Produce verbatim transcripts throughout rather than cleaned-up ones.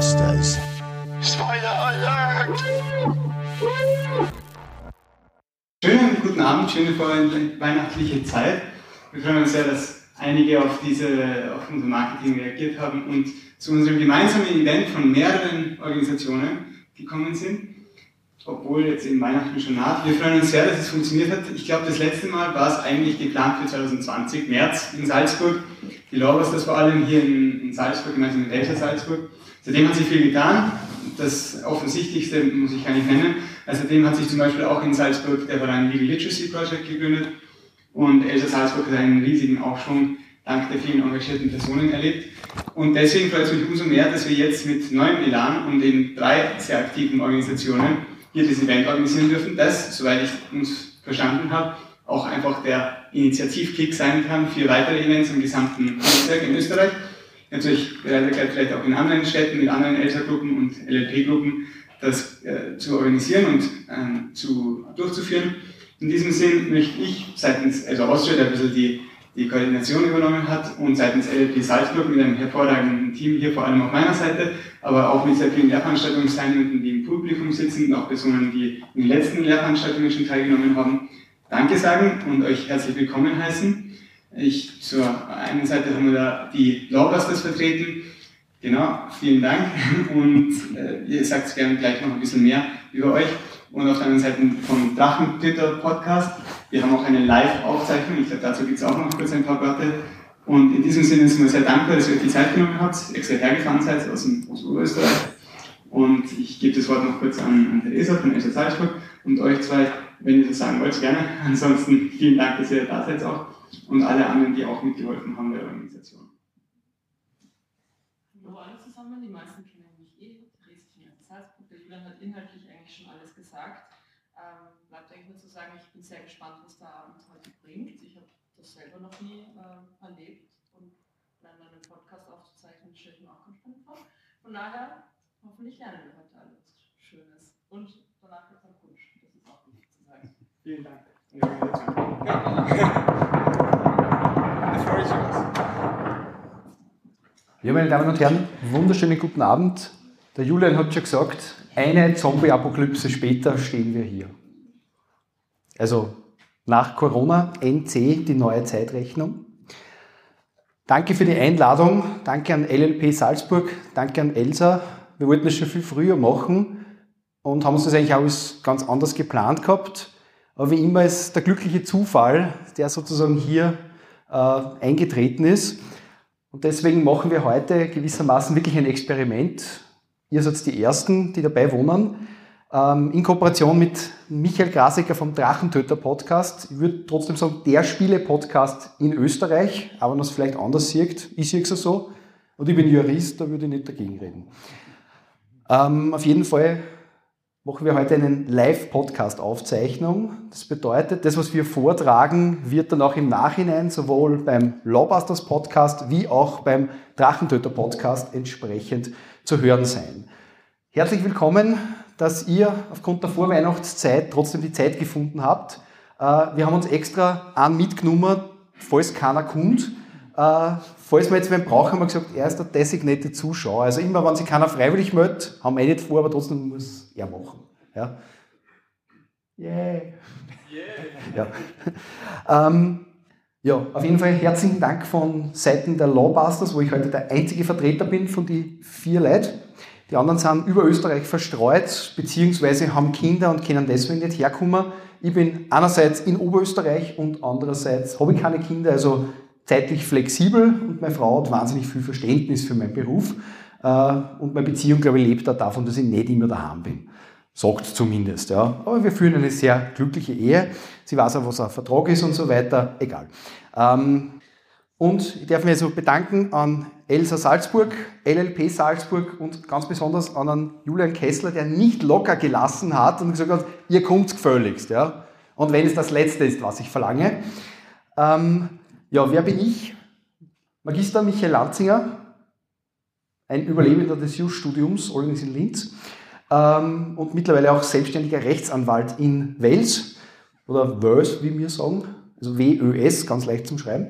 Lobusters. Spoiler Alert! Schönen guten Abend, schöne vorweihnachtliche Zeit. Wir freuen uns sehr, dass einige auf, diese, auf unser Marketing reagiert haben und zu unserem gemeinsamen Event von mehreren Organisationen gekommen sind, obwohl jetzt im Weihnachten schon naht. Wir freuen uns sehr, dass es funktioniert hat. Ich glaube, das letzte Mal war es eigentlich geplant für zwanzig zwanzig, März in Salzburg. Die Lobusters vor allem hier in, in Salzburg, gemeinsam mit Elsa Salzburg. Seitdem hat sich viel getan. Das Offensichtlichste muss ich gar nicht nennen. Außerdem hat sich zum Beispiel auch in Salzburg der Verein Legal Literacy Project gegründet und Elsa Salzburg hat einen riesigen Aufschwung dank der vielen engagierten Personen erlebt. Und deswegen freut es mich umso mehr, dass wir jetzt mit neuem Elan und in drei sehr aktiven Organisationen hier das Event organisieren dürfen, das, soweit ich uns verstanden habe, auch einfach der Initiativkick sein kann für weitere Events im gesamten Netzwerk in Österreich. Natürlich bereit vielleicht auch in anderen Städten mit anderen Elsa-Gruppen und L L P-Gruppen das äh, zu organisieren und ähm, zu, durchzuführen. In diesem Sinn möchte ich seitens also Austria, der ein bisschen die, die Koordination übernommen hat, und seitens L L P Salzburg mit einem hervorragenden Team hier, vor allem auf meiner Seite, aber auch mit sehr vielen Lehrveranstaltungsteilnehmenden, die im Publikum sitzen und auch Personen, die in den letzten Lehrveranstaltungen schon teilgenommen haben, Danke sagen und euch herzlich willkommen heißen. Ich, zur einen Seite haben wir da die Lobusters vertreten. Genau, vielen Dank. Und äh, ihr sagt gerne gleich noch ein bisschen mehr über euch. Und auf der anderen Seite vom Drachen-Twitter-Podcast. Wir haben auch eine Live-Aufzeichnung. Ich glaube, dazu gibt es auch noch kurz ein paar Worte. Und in diesem Sinne sind wir sehr dankbar, dass ihr euch die Zeit genommen habt, extra hergefahren seid aus, dem, aus Oberösterreich. Und ich gebe das Wort noch kurz an, an Theresa von Elsa Salzburg und euch zwei, wenn ihr das sagen wollt, gerne. Ansonsten vielen Dank, dass ihr da seid auch. Und alle anderen, die auch mitgeholfen haben bei der Organisation. Hallo alle zusammen, die meisten kennen mich eh. Theresa von Elsa Salzburg. Der Julian hat inhaltlich eigentlich schon alles gesagt. Ähm, bleibt eigentlich nur zu sagen, ich bin sehr gespannt, was der Abend heute bringt. Ich habe das selber noch nie äh, erlebt und dann einen Podcast aufzuzeichnen, stelle ich mir auch ganz spannend vor. Von daher, hoffentlich lernen wir heute alles Schönes. Und danach gibt es einen Punsch, das ist auch wichtig zu sagen. Vielen Dank. Ja, meine Damen und Herren, wunderschönen guten Abend. Der Julian hat schon gesagt, eine Zombie-Apokalypse später stehen wir hier. Also nach Corona, N C, die neue Zeitrechnung. Danke für die Einladung, danke an L L P Salzburg, danke an Elsa. Wir wollten das schon viel früher machen und haben uns das eigentlich auch ganz anders geplant gehabt. Aber wie immer ist der glückliche Zufall, der sozusagen hier äh, eingetreten ist. Und deswegen machen wir heute gewissermaßen wirklich ein Experiment. Ihr seid die Ersten, die dabei wohnen. Ähm, in Kooperation mit Michael Grasecker vom Drachentöter-Podcast. Ich würde trotzdem sagen, der Spiele-Podcast in Österreich, aber wenn man es vielleicht anders sieht. Ich sehe es so. Und ich bin Jurist, da würde ich nicht dagegen reden. Ähm, auf jeden Fall machen wir heute eine Live-Podcast-Aufzeichnung. Das bedeutet, das, was wir vortragen, wird dann auch im Nachhinein sowohl beim Lobusters-Podcast wie auch beim Drachentöter-Podcast entsprechend zu hören sein. Herzlich willkommen, dass ihr aufgrund der Vorweihnachtszeit trotzdem die Zeit gefunden habt. Wir haben uns extra einen mitgenommen, falls keiner kommt. Falls wir jetzt wen brauchen, haben wir gesagt, er ist der designated Zuschauer. Also immer, wenn sich keiner freiwillig meldet, haben wir eh nicht vor, aber trotzdem muss er machen. Ja. Yeah. Yeah. Ja. ähm, ja, auf jeden Fall herzlichen Dank von Seiten der Lobusters, wo ich heute der einzige Vertreter bin von den vier Leuten. Die anderen sind über Österreich verstreut, beziehungsweise haben Kinder und können deswegen nicht herkommen. Ich bin einerseits in Oberösterreich und andererseits habe ich keine Kinder, also zeitlich flexibel, und meine Frau hat wahnsinnig viel Verständnis für meinen Beruf. Und meine Beziehung, glaube ich, lebt auch davon, dass ich nicht immer daheim bin. Sagt zumindest, ja. Aber wir führen eine sehr glückliche Ehe. Sie weiß auch, was ein Vertrag ist und so weiter. Egal. Und ich darf mich also bedanken an Elsa Salzburg, L L P Salzburg und ganz besonders an einen Julian Kessler, der nicht locker gelassen hat und gesagt hat, ihr kommt gefälligst, ja. Und wenn es das Letzte ist, was ich verlange. Ähm, Ja, wer bin ich? Magister Michael Lanzinger, ein Überlebender des Jus-Studiums, allerdings in Linz, ähm, und mittlerweile auch selbstständiger Rechtsanwalt in Wels, oder Wels, wie wir sagen, also W Ö S, ganz leicht zum Schreiben.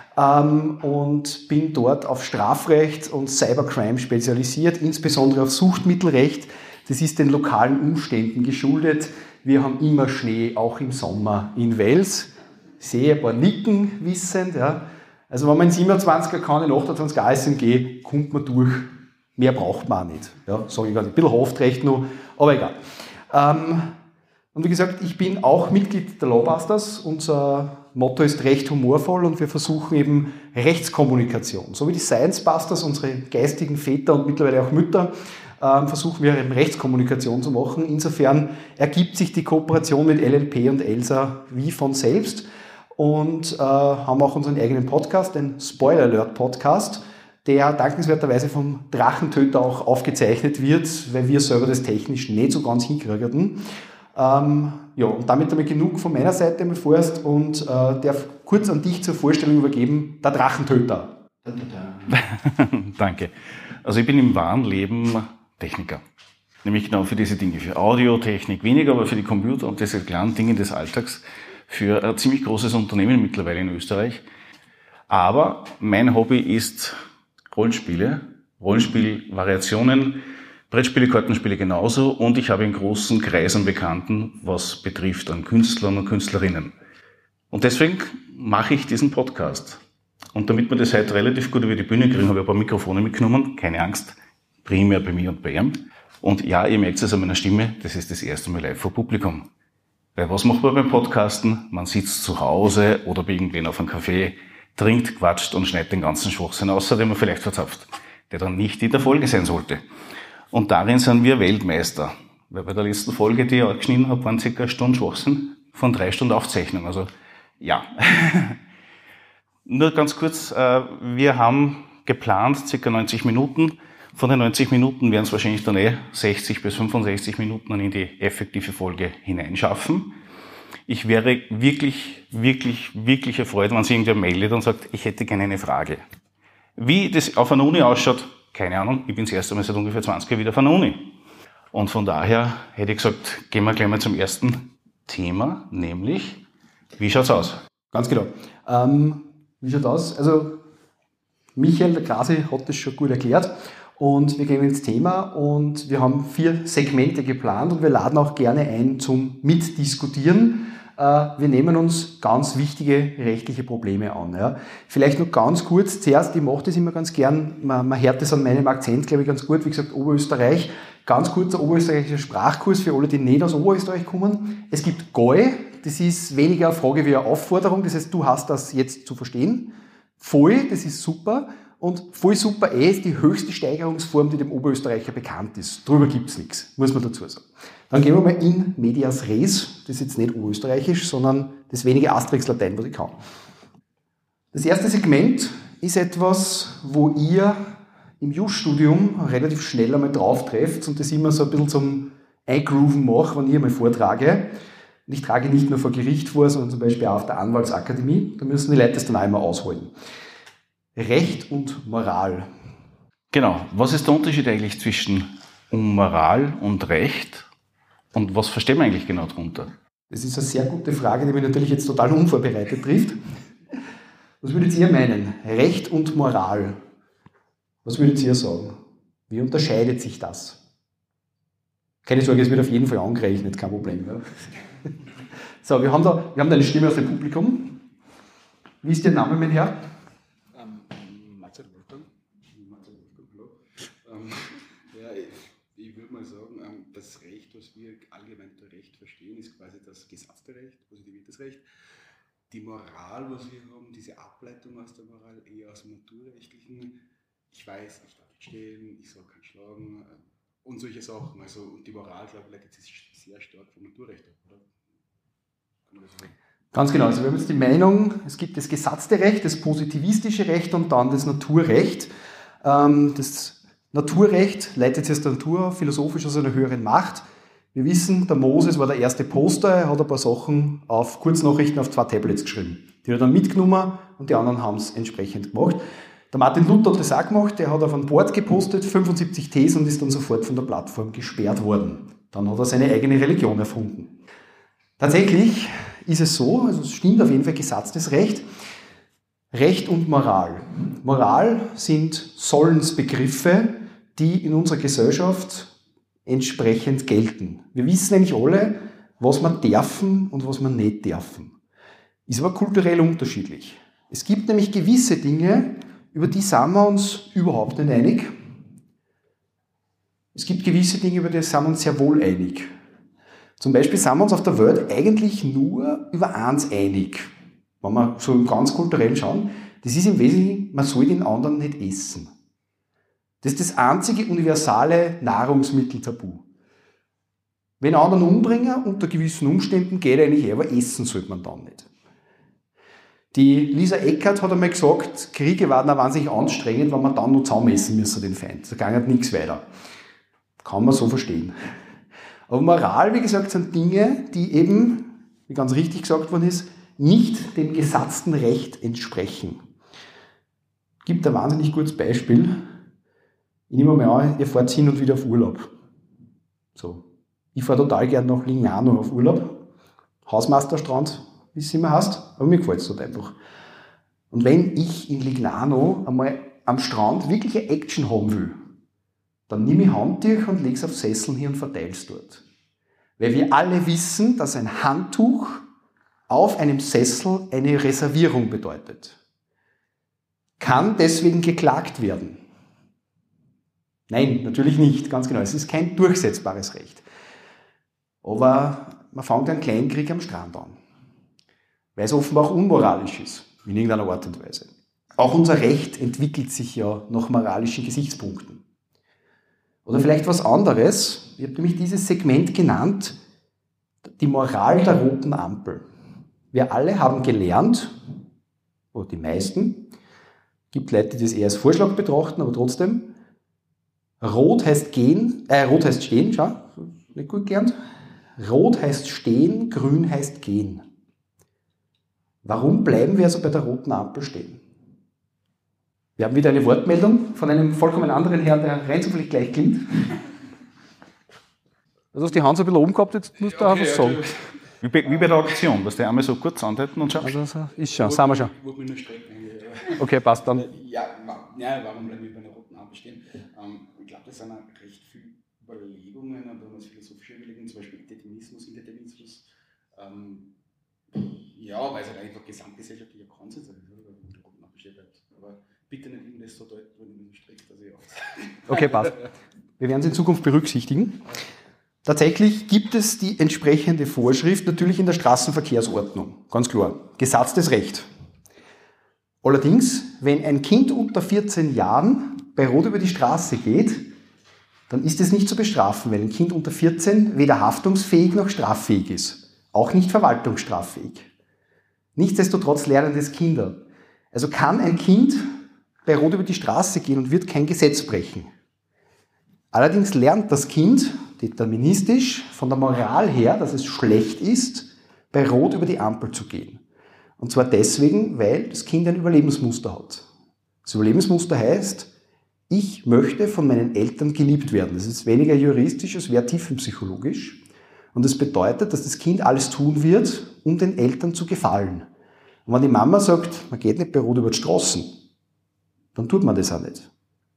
ähm, und bin dort auf Strafrecht und Cybercrime spezialisiert, insbesondere auf Suchtmittelrecht. Das ist den lokalen Umständen geschuldet. Wir haben immer Schnee, auch im Sommer in Wels. Ich sehe ein paar Nicken wissend. Ja. Also wenn man in siebenundzwanziger kann, in achtundzwanziger A S M G, kommt man durch. Mehr braucht man auch nicht. Ja, sage ich gar nicht. Ein bisschen Haftrecht noch, aber egal. Ähm, und wie gesagt, ich bin auch Mitglied der Lawbusters. Unser Motto ist Recht humorvoll und wir versuchen eben Rechtskommunikation. So wie die Science Busters, unsere geistigen Väter und mittlerweile auch Mütter, ähm, versuchen wir eben Rechtskommunikation zu machen. Insofern ergibt sich die Kooperation mit L L P und ELSA wie von selbst und äh, haben auch unseren eigenen Podcast, den Spoiler Alert Podcast, der dankenswerterweise vom Drachentöter auch aufgezeichnet wird, weil wir selber das technisch nicht so ganz hinkriegen. Ähm, ja, und damit damit genug von meiner Seite, mein Vorerst, und äh, darf kurz an dich zur Vorstellung übergeben, der Drachentöter. Danke. Also ich bin im wahren Leben Techniker. Nämlich genau für diese Dinge, für Audiotechnik weniger, aber für die Computer und diese kleinen Dinge des Alltags, für ein ziemlich großes Unternehmen mittlerweile in Österreich. Aber mein Hobby ist Rollenspiele, Rollenspielvariationen, Brettspiele, Kartenspiele genauso, und ich habe einen großen Kreis an Bekannten, was betrifft an Künstlern und Künstlerinnen. Und deswegen mache ich diesen Podcast. Und damit wir das heute relativ gut über die Bühne kriegen, habe ich ein paar Mikrofone mitgenommen, keine Angst, primär bei mir und bei ihm. Und ja, ihr merkt es an meiner Stimme, das ist das erste Mal live vor Publikum. Weil was macht man beim Podcasten? Man sitzt zu Hause oder bei irgendwen auf einem Café, trinkt, quatscht und schneidet den ganzen Schwachsinn aus, den man vielleicht verzapft, der dann nicht in der Folge sein sollte. Und darin sind wir Weltmeister. Weil bei der letzten Folge, die ich auch geschnitten habe, waren circa eine Stunde Schwachsinn von drei Stunden Aufzeichnung. Also, ja. Nur ganz kurz, wir haben geplant circa neunzig Minuten. Von den neunzig Minuten werden es wahrscheinlich dann eh sechzig bis fünfundsechzig Minuten in die effektive Folge hineinschaffen. Ich wäre wirklich, wirklich, wirklich erfreut, wenn sich irgendwer meldet und sagt, ich hätte gerne eine Frage. Wie das auf einer Uni ausschaut, keine Ahnung, ich bin das erste Mal seit ungefähr zwanzig Jahren wieder auf einer Uni. Und von daher hätte ich gesagt, gehen wir gleich mal zum ersten Thema, nämlich, wie schaut's aus? Ganz genau. Ähm, wie schaut aus? Also, Michael, der Grasi, hat das schon gut erklärt. Und wir gehen ins Thema und wir haben vier Segmente geplant und wir laden auch gerne ein zum Mitdiskutieren. Wir nehmen uns ganz wichtige rechtliche Probleme an. Ja. Vielleicht noch ganz kurz, zuerst, ich mache das immer ganz gern, man, man hört das an meinem Akzent, glaube ich, ganz gut, wie gesagt, Oberösterreich. Ganz kurzer oberösterreichischer Sprachkurs für alle, die nicht aus Oberösterreich kommen. Es gibt Goi, das ist weniger eine Frage wie eine Aufforderung, das heißt, du hast das jetzt zu verstehen. Voll, das ist super. Und voll super eh ist die höchste Steigerungsform, die dem Oberösterreicher bekannt ist. Drüber gibt's nichts, muss man dazu sagen. Dann gehen wir mal in medias res. Das ist jetzt nicht oberösterreichisch, sondern das wenige Asterix-Latein, was ich kann. Das erste Segment ist etwas, wo ihr im Just-Studium relativ schnell einmal drauf trefft und das immer so ein bisschen zum Eingrooven mache, wenn ich einmal vortrage. Und ich trage nicht nur vor Gericht vor, sondern zum Beispiel auch auf der Anwaltsakademie. Da müssen die Leute das dann auch immer ausholen. Recht und Moral. Genau. Was ist der Unterschied eigentlich zwischen Moral und Recht? Und was verstehen wir eigentlich genau darunter? Das ist eine sehr gute Frage, die mich natürlich jetzt total unvorbereitet trifft. Was würdet ihr meinen? Recht und Moral. Was würdet ihr sagen? Wie unterscheidet sich das? Keine Sorge, es wird auf jeden Fall angerechnet, kein Problem. Ja. So, wir haben, da, wir haben da eine Stimme aus dem Publikum. Wie ist Ihr Name, mein Herr? Ich würde mal sagen, das Recht, was wir allgemein unter Recht verstehen, ist quasi das gesatzte Recht, positives Recht. Die Moral, was wir haben, diese Ableitung aus der Moral, eher aus dem naturrechtlichen, ich weiß, ich darf nicht stehlen, ich soll keinen schlagen und solche Sachen. Also, und die Moral, glaube ich, leitet sich sehr stark vom Naturrecht ab, oder? Kann man das sagen? Ganz genau. Also wir haben jetzt die Meinung, es gibt das gesatzte Recht, das positivistische Recht und dann das Naturrecht. Das Naturrecht leitet sich aus der Natur, philosophisch aus einer höheren Macht. Wir wissen, der Moses war der erste Poster, er hat ein paar Sachen auf Kurznachrichten auf zwei Tablets geschrieben. Die hat er dann mitgenommen und die anderen haben es entsprechend gemacht. Der Martin Luther hat das auch gemacht, der hat auf ein Board gepostet, fünfundsiebzig Thesen und ist dann sofort von der Plattform gesperrt worden. Dann hat er seine eigene Religion erfunden. Tatsächlich ist es so, also es stimmt auf jeden Fall gesatztes Recht. Recht und Moral. Moral sind Sollensbegriffe, die in unserer Gesellschaft entsprechend gelten. Wir wissen nämlich alle, was wir dürfen und was wir nicht dürfen. Ist aber kulturell unterschiedlich. Es gibt nämlich gewisse Dinge, über die sind wir uns überhaupt nicht einig. Es gibt gewisse Dinge, über die sind wir uns sehr wohl einig. Zum Beispiel sind wir uns auf der Welt eigentlich nur über eins einig. Wenn wir so im ganz kulturellen schauen, das ist im Wesentlichen, man soll den anderen nicht essen. Das ist das einzige universale Nahrungsmitteltabu. Wenn anderen umbringen, unter gewissen Umständen geht eigentlich eh, aber essen sollte man dann nicht. Die Lisa Eckert hat einmal gesagt, Kriege waren auch wahnsinnig anstrengend, wenn man dann noch zusammen essen müssen, den Feind. Da ging halt nichts weiter. Kann man so verstehen. Aber Moral, wie gesagt, sind Dinge, die eben, wie ganz richtig gesagt worden ist, nicht dem gesatzten Recht entsprechen. Gibt ein wahnsinnig gutes Beispiel. Ich nehme mal an, ihr fahrt hin und wieder auf Urlaub. So. Ich fahre total gern nach Lignano auf Urlaub. Hausmeisterstrand, wie es immer heißt, aber mir gefällt es dort einfach. Und wenn ich in Lignano einmal am Strand wirklich eine Action haben will, dann nehme ich Handtuch und lege es auf Sesseln hier und verteile es dort. Weil wir alle wissen, dass ein Handtuch auf einem Sessel eine Reservierung bedeutet. Kann deswegen geklagt werden? Nein, natürlich nicht, ganz genau. Es ist kein durchsetzbares Recht. Aber man fängt einen kleinen Krieg am Strand an. Weil es offenbar auch unmoralisch ist, in irgendeiner Art und Weise. Auch unser Recht entwickelt sich ja nach moralischen Gesichtspunkten. Oder vielleicht was anderes. Ich habe nämlich dieses Segment genannt, die Moral der roten Ampel. Wir alle haben gelernt, oder die meisten, gibt Leute, die das eher als Vorschlag betrachten, aber trotzdem, rot heißt gehen, äh, rot heißt stehen, schau, nicht gut gelernt. Rot heißt stehen, grün heißt gehen. Warum bleiben wir also bei der roten Ampel stehen? Wir haben wieder eine Wortmeldung von einem vollkommen anderen Herrn, der rein zufällig gleich klingt. Du hast die Hand so ein bisschen oben gehabt, jetzt musst du auch was sagen. Wie bei, wie bei der Auktion, dass die einmal so kurz anhalten und schauen. Also, so ist schon, sagen wir schon. Ich wollte mich nur strecken. Okay, passt dann. Ja, ja, warum bleiben wir bei einer roten Ampel stehen? Ähm, ich glaube, das sind auch recht viele Überlegungen, und wenn man philosophische Überlegungen, zum Beispiel Determinismus, Indeterminismus. Ähm, ja, weil es halt einfach gesamtgesellschaftlicher Konsens ist, wenn man mit der roten Ampel steht. Aber bitte nicht immer das so deuten, wenn ich mich nur strecke, dass ich oft. Okay, passt. Wir werden es in Zukunft berücksichtigen. Tatsächlich gibt es die entsprechende Vorschrift natürlich in der Straßenverkehrsordnung. Ganz klar. Gesatztes Recht. Allerdings, wenn ein Kind unter vierzehn Jahren bei Rot über die Straße geht, dann ist es nicht zu bestrafen, weil ein Kind unter vierzehn weder haftungsfähig noch straffähig ist. Auch nicht verwaltungsstraffähig. Nichtsdestotrotz lernen das Kinder. Also kann ein Kind bei Rot über die Straße gehen und wird kein Gesetz brechen. Allerdings lernt das Kind deterministisch von der Moral her, dass es schlecht ist, bei Rot über die Ampel zu gehen. Und zwar deswegen, weil das Kind ein Überlebensmuster hat. Das Überlebensmuster heißt, ich möchte von meinen Eltern geliebt werden. Das ist weniger juristisch, es wäre tiefenpsychologisch. Und das bedeutet, dass das Kind alles tun wird, um den Eltern zu gefallen. Und wenn die Mama sagt, man geht nicht bei Rot über die Straßen, dann tut man das auch nicht.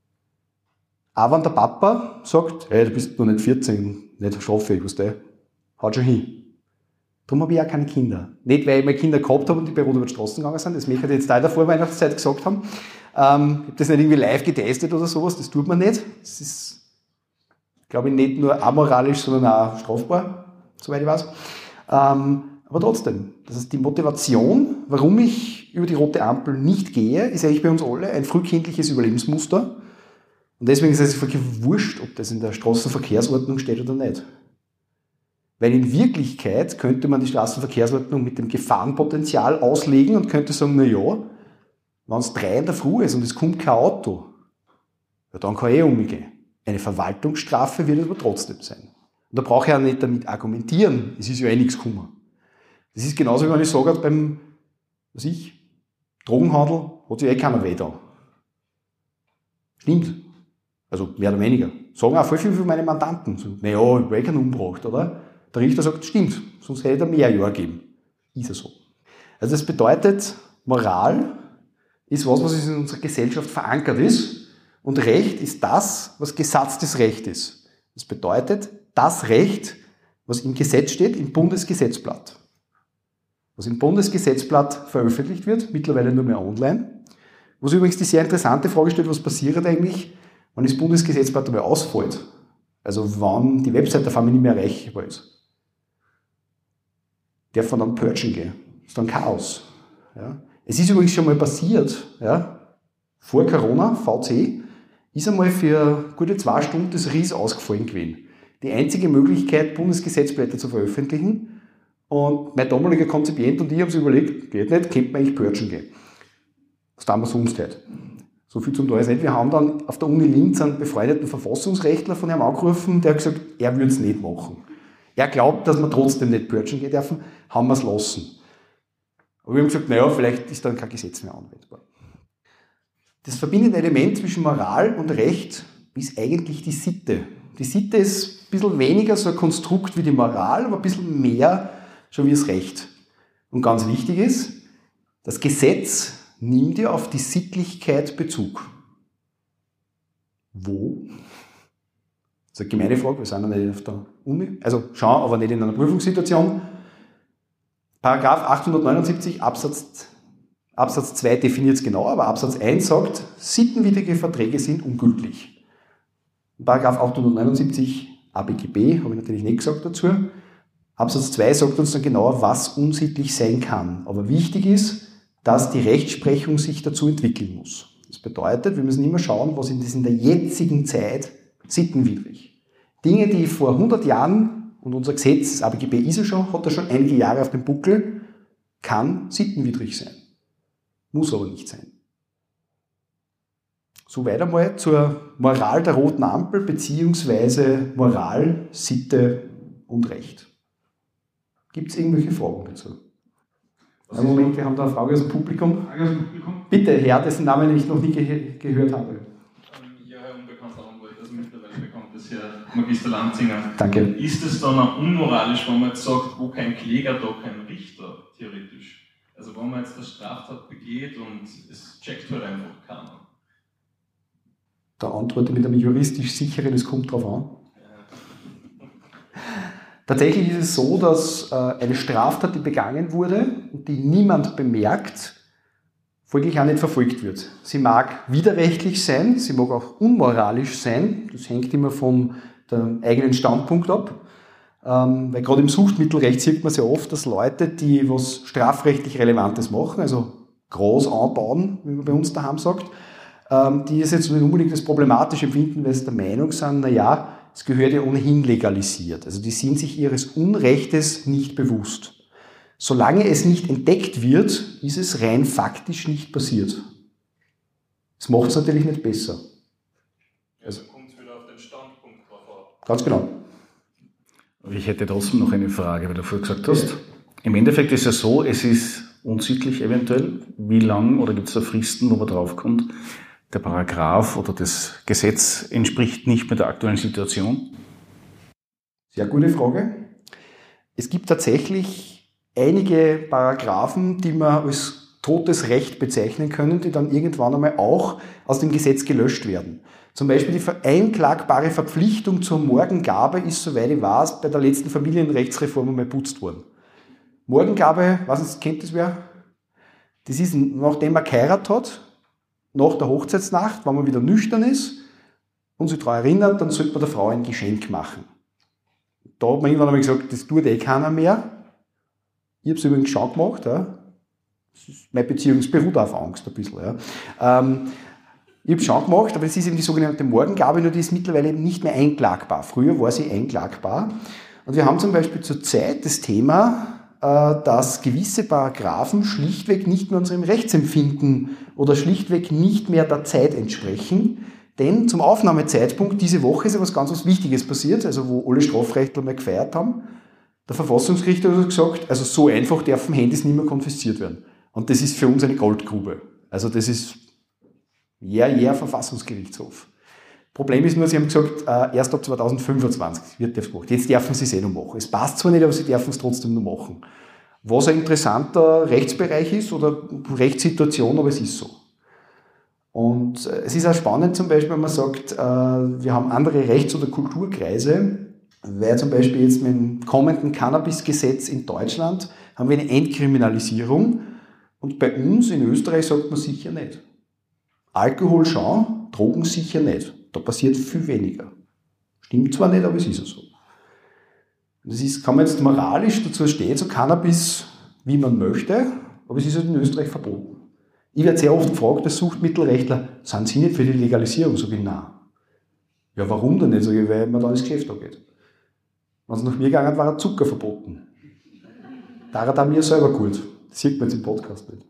Aber wenn der Papa sagt, hey, du bist noch nicht vierzehn, nicht straffähig, was der, haut schon hin. Darum habe ich auch keine Kinder. Nicht, weil ich meine Kinder gehabt habe und die bei Rot über die Straßen gegangen sind, das möchte ich jetzt da in der Vorweihnachtszeit gesagt haben. Ähm, ich habe das nicht irgendwie live getestet oder sowas, das tut man nicht. Das ist, glaube ich, nicht nur amoralisch, sondern auch strafbar, soweit ich weiß. Ähm, aber trotzdem, das ist die Motivation, warum ich über die rote Ampel nicht gehe, ist eigentlich bei uns alle ein frühkindliches Überlebensmuster. Und deswegen ist es wirklich wurscht, ob das in der Straßenverkehrsordnung steht oder nicht. Weil in Wirklichkeit könnte man die Straßenverkehrsordnung mit dem Gefahrenpotenzial auslegen und könnte sagen, na ja, wenn es drei in der Früh ist und es kommt kein Auto, ja, dann kann ich eh umgehen. Eine Verwaltungsstrafe wird es aber trotzdem sein. Und da brauche ich auch nicht damit argumentieren, es ist ja eh nichts gekommen. Das ist genauso, wie wenn ich sage, beim, was ich, Drogenhandel hat sich eh keiner weh da. Stimmt. Also mehr oder weniger. Sagen auch voll viel für meine Mandanten. So, naja, ich habe eh keinen umgebracht, oder? Der Richter sagt, stimmt, sonst hätte er mehr Jahre gegeben. Ist er so. Also das bedeutet, Moral ist was, was in unserer Gesellschaft verankert ist. Und Recht ist das, was gesatztes Recht ist. Das bedeutet, das Recht, was im Gesetz steht, im Bundesgesetzblatt. Was im Bundesgesetzblatt veröffentlicht wird, mittlerweile nur mehr online. Was übrigens die sehr interessante Frage stellt, was passiert eigentlich, wenn das Bundesgesetzblatt einmal ausfällt. Also wann die Website auf einmal nicht mehr erreichbar ist. Darf man dann purgen gehen. Das ist dann Chaos. Ja. Es ist übrigens schon mal passiert, ja, vor Corona, V C, ist einmal für gute zwei Stunden das R I S ausgefallen gewesen. Die einzige Möglichkeit, Bundesgesetzblätter zu veröffentlichen. Und mein damaliger Konzipient und ich haben sich überlegt, geht nicht, könnte man eigentlich purgen gehen. Das tun wir sonst halt. So viel zum Neues nicht. Wir haben dann auf der Uni Linz einen befreundeten Verfassungsrechtler von ihm angerufen, der hat gesagt, er würde es nicht machen. Er glaubt, dass wir trotzdem nicht purgen gehen dürfen, haben wir es lassen. Aber wir haben gesagt, naja, vielleicht ist dann kein Gesetz mehr anwendbar. Das verbindende Element zwischen Moral und Recht ist eigentlich die Sitte. Die Sitte ist ein bisschen weniger so ein Konstrukt wie die Moral, aber ein bisschen mehr schon wie das Recht. Und ganz wichtig ist, das Gesetz nimmt ja auf die Sittlichkeit Bezug. Wo? Das ist eine gemeine Frage, wir sind ja nicht auf der Uni. Also schauen, aber nicht in einer Prüfungssituation. Paragraph achthundertneunundsiebzig Absatz, Absatz zwei definiert es genau, aber Absatz eins sagt, sittenwidrige Verträge sind ungültig. Paragraph achthundertneunundsiebzig A B G B, habe ich natürlich nicht gesagt dazu. Absatz zwei sagt uns dann genauer, was unsittlich sein kann. Aber wichtig ist, dass die Rechtsprechung sich dazu entwickeln muss. Das bedeutet, wir müssen immer schauen, was ist in der jetzigen Zeit sittenwidrig. Dinge, die vor hundert Jahren, und unser Gesetz, das A B G B ist ja schon, hat ja schon einige Jahre auf dem Buckel, kann sittenwidrig sein. Muss aber nicht sein. So weiter mal zur Moral der roten Ampel, beziehungsweise Moral, Sitte und Recht. Gibt es irgendwelche Fragen dazu? Einen Moment, wir haben da eine Frage aus dem Publikum. Frage aus dem Publikum? Bitte, Herr, dessen Namen ich noch nie ge gehört habe. Ja, Herr unbekannter Anwalt, also mittlerweile bekannt ist Herr Magister Lanzinger. Danke. Ist es dann auch unmoralisch, wenn man jetzt sagt, wo kein Kläger, da kein Richter, theoretisch? Also wenn man jetzt eine Straftat begeht und es checkt halt einfach keiner. Da antworte ich mit einem juristisch sicheren, es kommt drauf an. Tatsächlich ist es so, dass äh, eine Straftat, die begangen wurde und die niemand bemerkt, folglich auch nicht verfolgt wird. Sie mag widerrechtlich sein, sie mag auch unmoralisch sein, das hängt immer vom dem eigenen Standpunkt ab. Ähm, weil gerade im Suchtmittelrecht sieht man sehr oft, dass Leute, die was strafrechtlich Relevantes machen, also groß anbauen, wie man bei uns daheim sagt, ähm, die es jetzt nicht unbedingt als problematisch empfinden, weil sie der Meinung sind, na ja, es gehört ja ohnehin legalisiert. Also die sind sich ihres Unrechtes nicht bewusst. Solange es nicht entdeckt wird, ist es rein faktisch nicht passiert. Das macht es natürlich nicht besser. Also kommt es wieder auf den Standpunkt drauf an. Ganz genau. Ich hätte trotzdem noch eine Frage, weil du vorher gesagt hast. Ja. Im Endeffekt ist es so, es ist unsittlich eventuell. Wie lang oder gibt es da Fristen, wo man draufkommt? Der Paragraph oder das Gesetz entspricht nicht mehr der aktuellen Situation? Sehr gute Frage. Es gibt tatsächlich einige Paragraphen, die man als totes Recht bezeichnen können, die dann irgendwann einmal auch aus dem Gesetz gelöscht werden. Zum Beispiel die einklagbare Verpflichtung zur Morgengabe ist, soweit ich weiß, bei der letzten Familienrechtsreform einmal putzt worden. Morgengabe, was ist, kennt das wer? Das ist, nachdem man geheiratet hat, nach der Hochzeitsnacht, wenn man wieder nüchtern ist und sich daran erinnert, dann sollte man der Frau ein Geschenk machen. Da hat man irgendwann einmal gesagt, das tut eh keiner mehr. Ich habe es übrigens schon gemacht. Ja. Das ist meine Beziehung, es beruht auf Angst ein bisschen. Ja. Ähm, ich habe es schon gemacht, aber es ist eben die sogenannte Morgengabe, nur die ist mittlerweile eben nicht mehr einklagbar. Früher war sie einklagbar. Und wir haben zum Beispiel zurzeit das Thema, dass gewisse Paragraphen schlichtweg nicht mehr unserem Rechtsempfinden oder schlichtweg nicht mehr der Zeit entsprechen. Denn zum Aufnahmezeitpunkt diese Woche ist ja was ganz was Wichtiges passiert, also wo alle Strafrechtler mal gefeiert haben. Der Verfassungsrichter hat gesagt, also so einfach dürfen Handys nicht mehr konfisziert werden. Und das ist für uns eine Goldgrube. Also das ist ja, ja, Verfassungsgerichtshof. Problem ist nur, sie haben gesagt, äh, erst ab zweitausendfünfundzwanzig wird das gemacht. Jetzt dürfen sie es eh noch machen. Es passt zwar nicht, aber sie dürfen es trotzdem noch machen. Was ein interessanter Rechtsbereich ist oder Rechtssituation, aber es ist so. Und es ist auch spannend zum Beispiel, wenn man sagt, wir haben andere Rechts- oder Kulturkreise, weil zum Beispiel jetzt mit dem kommenden Cannabis-Gesetz in Deutschland haben wir eine Entkriminalisierung und bei uns in Österreich sagt man sicher nicht. Alkohol schon, Drogen sicher nicht. Da passiert viel weniger. Stimmt zwar nicht, aber es ist ja so. Das ist, kann man jetzt moralisch dazu stehen, so Cannabis, wie man möchte, aber es ist halt in Österreich verboten. Ich werde sehr oft gefragt, als Suchtmittelrechtler, sind Sie nicht für die Legalisierung? Sag ich, nein. Ja, warum denn nicht? Sag ich, weil man da ins Geschäft angeht. Wenn es nach mir gegangen war, Zucker verboten. Da hat er mir selber gut. Das sieht man jetzt im Podcast nicht.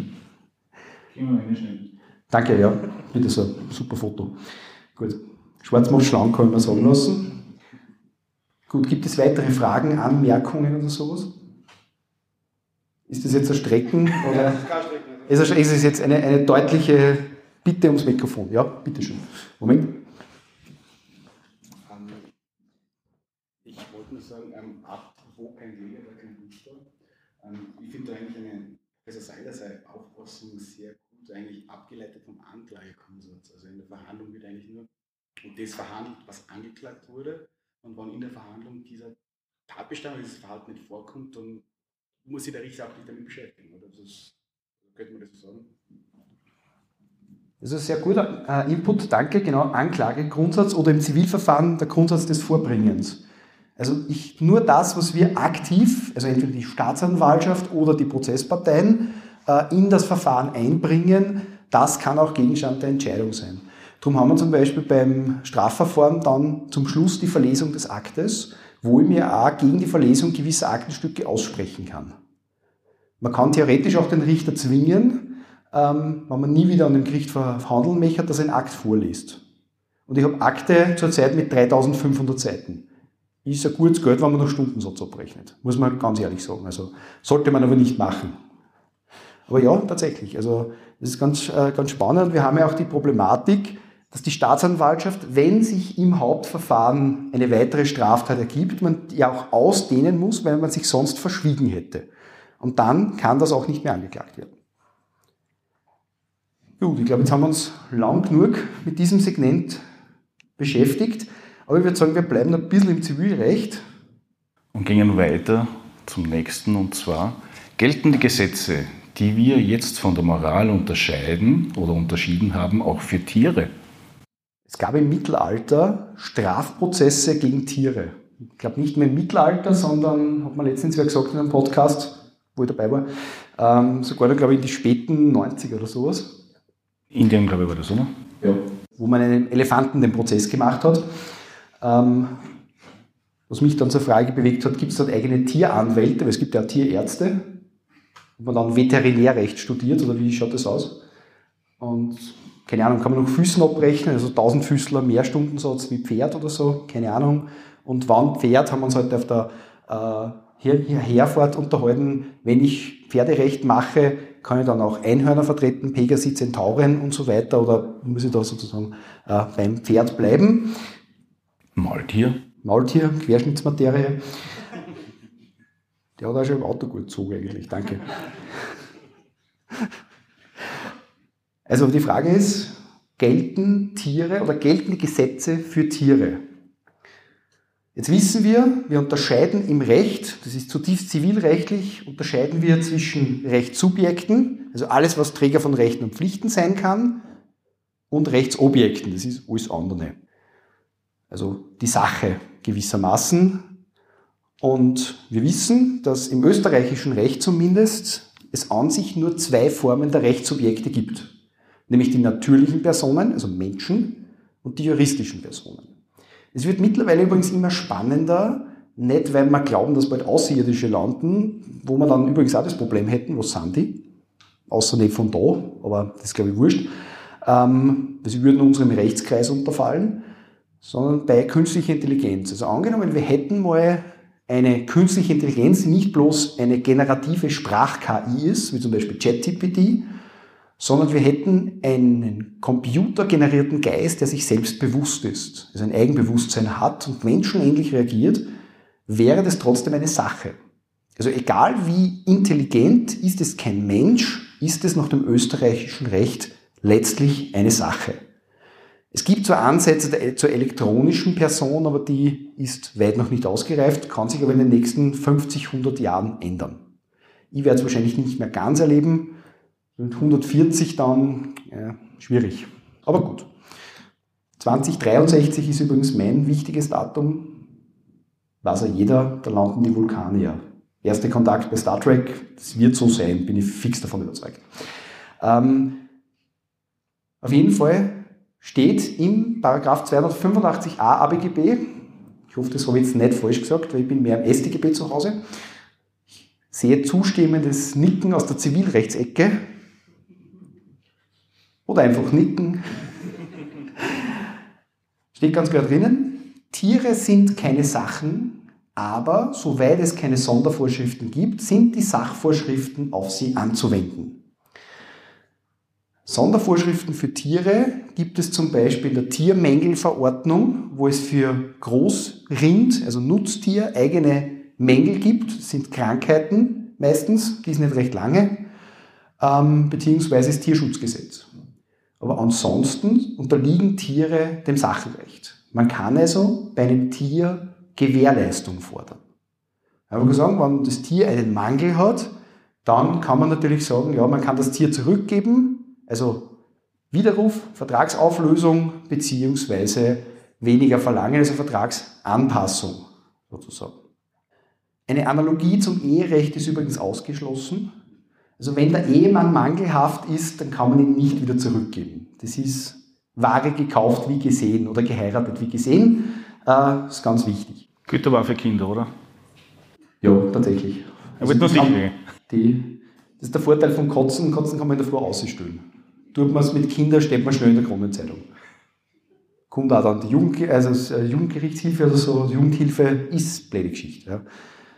Danke, ja. Bitte so, super Foto. Gut. Schwarz macht schlank, kann ich mir sagen lassen. Gut, gibt es weitere Fragen, Anmerkungen oder sowas? Ist das jetzt ein Strecken? Oder? Ist es jetzt eine, eine deutliche Bitte ums Mikrofon? Ja, bitteschön. Moment. Um, ich wollte nur sagen, um, apropos kein Kläger, da kein Richter. Um, ich finde eigentlich eine Professor Seiler seine Auffassung sehr gut eigentlich abgeleitet vom Anklagekonsens. Also in der Verhandlung wird eigentlich nur und das verhandelt, was angeklagt wurde. Und wenn in der Verhandlung dieser Tatbestand oder dieses Verhalten nicht vorkommt, dann muss sich der Richter auch nicht damit beschäftigen. Oder? Das könnte man das so sagen. Das ist ein sehr guter äh, Input, danke. Genau, Anklagegrundsatz oder im Zivilverfahren der Grundsatz des Vorbringens. Also ich, nur das, was wir aktiv, also entweder die Staatsanwaltschaft oder die Prozessparteien, äh, in das Verfahren einbringen, das kann auch Gegenstand der Entscheidung sein. Darum haben wir zum Beispiel beim Strafverfahren dann zum Schluss die Verlesung des Aktes, wo ich mir auch gegen die Verlesung gewisser Aktenstücke aussprechen kann. Man kann theoretisch auch den Richter zwingen, ähm, wenn man nie wieder an dem Gericht verhandeln möchte, dass er einen Akt vorliest. Und ich habe Akte zurzeit mit dreitausendfünfhundert Seiten. Ist ein gutes Geld, wenn man noch Stundensatz abrechnet. Muss man ganz ehrlich sagen. Also sollte man aber nicht machen. Aber ja, tatsächlich. Also das ist ganz, äh, ganz spannend. Wir haben ja auch die Problematik, dass die Staatsanwaltschaft, wenn sich im Hauptverfahren eine weitere Straftat ergibt, man die auch ausdehnen muss, weil man sich sonst verschwiegen hätte. Und dann kann das auch nicht mehr angeklagt werden. Gut, ich glaube, jetzt haben wir uns lang genug mit diesem Segment beschäftigt. Aber ich würde sagen, wir bleiben ein bisschen im Zivilrecht. Und gehen weiter zum nächsten. Und zwar gelten die Gesetze, die wir jetzt von der Moral unterscheiden oder unterschieden haben, auch für Tiere? Es gab im Mittelalter Strafprozesse gegen Tiere. Ich glaube nicht mehr im Mittelalter, sondern, hat man letztens ja gesagt in einem Podcast, wo ich dabei war, ähm, sogar, glaube ich, in die späten neunziger oder sowas. Indien, glaube ich, war das, oder? Ja. Wo man einem Elefanten den Prozess gemacht hat. Ähm, was mich dann zur Frage bewegt hat, gibt es dort eigene Tieranwälte, weil es gibt ja auch Tierärzte, ob man dann Veterinärrecht studiert oder wie schaut das aus? Und keine Ahnung, kann man noch Füßen abrechnen, also tausend Füßler mehr Stundensatz wie Pferd oder so, keine Ahnung. Und wann Pferd, haben wir uns halt auf der äh, Her Herfahrt unterhalten, wenn ich Pferderecht mache, kann ich dann auch Einhörner vertreten, Pegasi, Zentauren und so weiter, oder muss ich da sozusagen äh, beim Pferd bleiben? Maultier. Maultier, Querschnittsmaterie. Der hat auch schon im Auto gut gezogen eigentlich, danke. Also die Frage ist, gelten Tiere oder gelten die Gesetze für Tiere? Jetzt wissen wir, wir unterscheiden im Recht, das ist zutiefst zivilrechtlich, unterscheiden wir zwischen Rechtssubjekten, also alles, was Träger von Rechten und Pflichten sein kann, und Rechtsobjekten, das ist alles andere. Also die Sache gewissermaßen. Und wir wissen, dass im österreichischen Recht zumindest es an sich nur zwei Formen der Rechtssubjekte gibt. Nämlich die natürlichen Personen, also Menschen, und die juristischen Personen. Es wird mittlerweile übrigens immer spannender, nicht weil wir glauben, dass bald Außerirdische landen, wo wir dann übrigens auch das Problem hätten, wo sind die? Außer nicht von da, aber das ist, glaube ich, wurscht. Ähm, sie würden unserem Rechtskreis unterfallen, sondern bei künstlicher Intelligenz. Also angenommen, wir hätten mal eine künstliche Intelligenz, die nicht bloß eine generative Sprach-K I ist, wie zum Beispiel ChatGPT, sondern wir hätten einen computergenerierten Geist, der sich selbst bewusst ist, also ein Eigenbewusstsein hat und menschenähnlich reagiert, wäre das trotzdem eine Sache. Also egal wie intelligent, ist es kein Mensch, ist es nach dem österreichischen Recht letztlich eine Sache. Es gibt zwar Ansätze der, zur elektronischen Person, aber die ist weit noch nicht ausgereift, kann sich aber in den nächsten fünfzig, hundert Jahren ändern. Ich werde es wahrscheinlich nicht mehr ganz erleben, mit hundertvierzig dann ja, schwierig. Aber gut. zwanzig dreiundsechzig ist übrigens mein wichtiges Datum. Weiß ja jeder, da landen die Vulkanier. Erster Kontakt bei Star Trek, das wird so sein, bin ich fix davon überzeugt. Ähm, auf jeden Fall steht im Paragraph zweihundertfünfundachtzig a A B G B, ich hoffe, das habe ich jetzt nicht falsch gesagt, weil ich bin mehr im S t G B zu Hause, ich sehe zustimmendes Nicken aus der Zivilrechtsecke oder einfach nicken. Steht ganz klar drinnen, Tiere sind keine Sachen, aber soweit es keine Sondervorschriften gibt, sind die Sachvorschriften auf sie anzuwenden. Sondervorschriften für Tiere gibt es zum Beispiel in der Tiermängelverordnung, wo es für Großrind, also Nutztier, eigene Mängel gibt. Das sind Krankheiten meistens, die sind nicht recht lange, ähm, beziehungsweise das Tierschutzgesetz. Aber ansonsten unterliegen Tiere dem Sachenrecht. Man kann also bei einem Tier Gewährleistung fordern. Ich habe gesagt, wenn das Tier einen Mangel hat, dann kann man natürlich sagen, ja, man kann das Tier zurückgeben, also Widerruf, Vertragsauflösung beziehungsweise weniger verlangen, also Vertragsanpassung sozusagen. Eine Analogie zum Eherecht ist übrigens ausgeschlossen. Also wenn der Ehemann mangelhaft ist, dann kann man ihn nicht wieder zurückgeben. Das ist Ware gekauft wie gesehen oder geheiratet wie gesehen. Das ist ganz wichtig. Güter war für Kinder, oder? Ja, tatsächlich. Er wird nur sicher weh. Die, das ist der Vorteil vom Kotzen. Kotzen kann man in der Früh ausstellen. Tut man es mit Kindern, steht man schnell in der Kronenzeitung. Kommt auch dann die Jugend, also das Jugendgerichtshilfe oder so, die Jugendhilfe ist blöde Geschichte. Ja.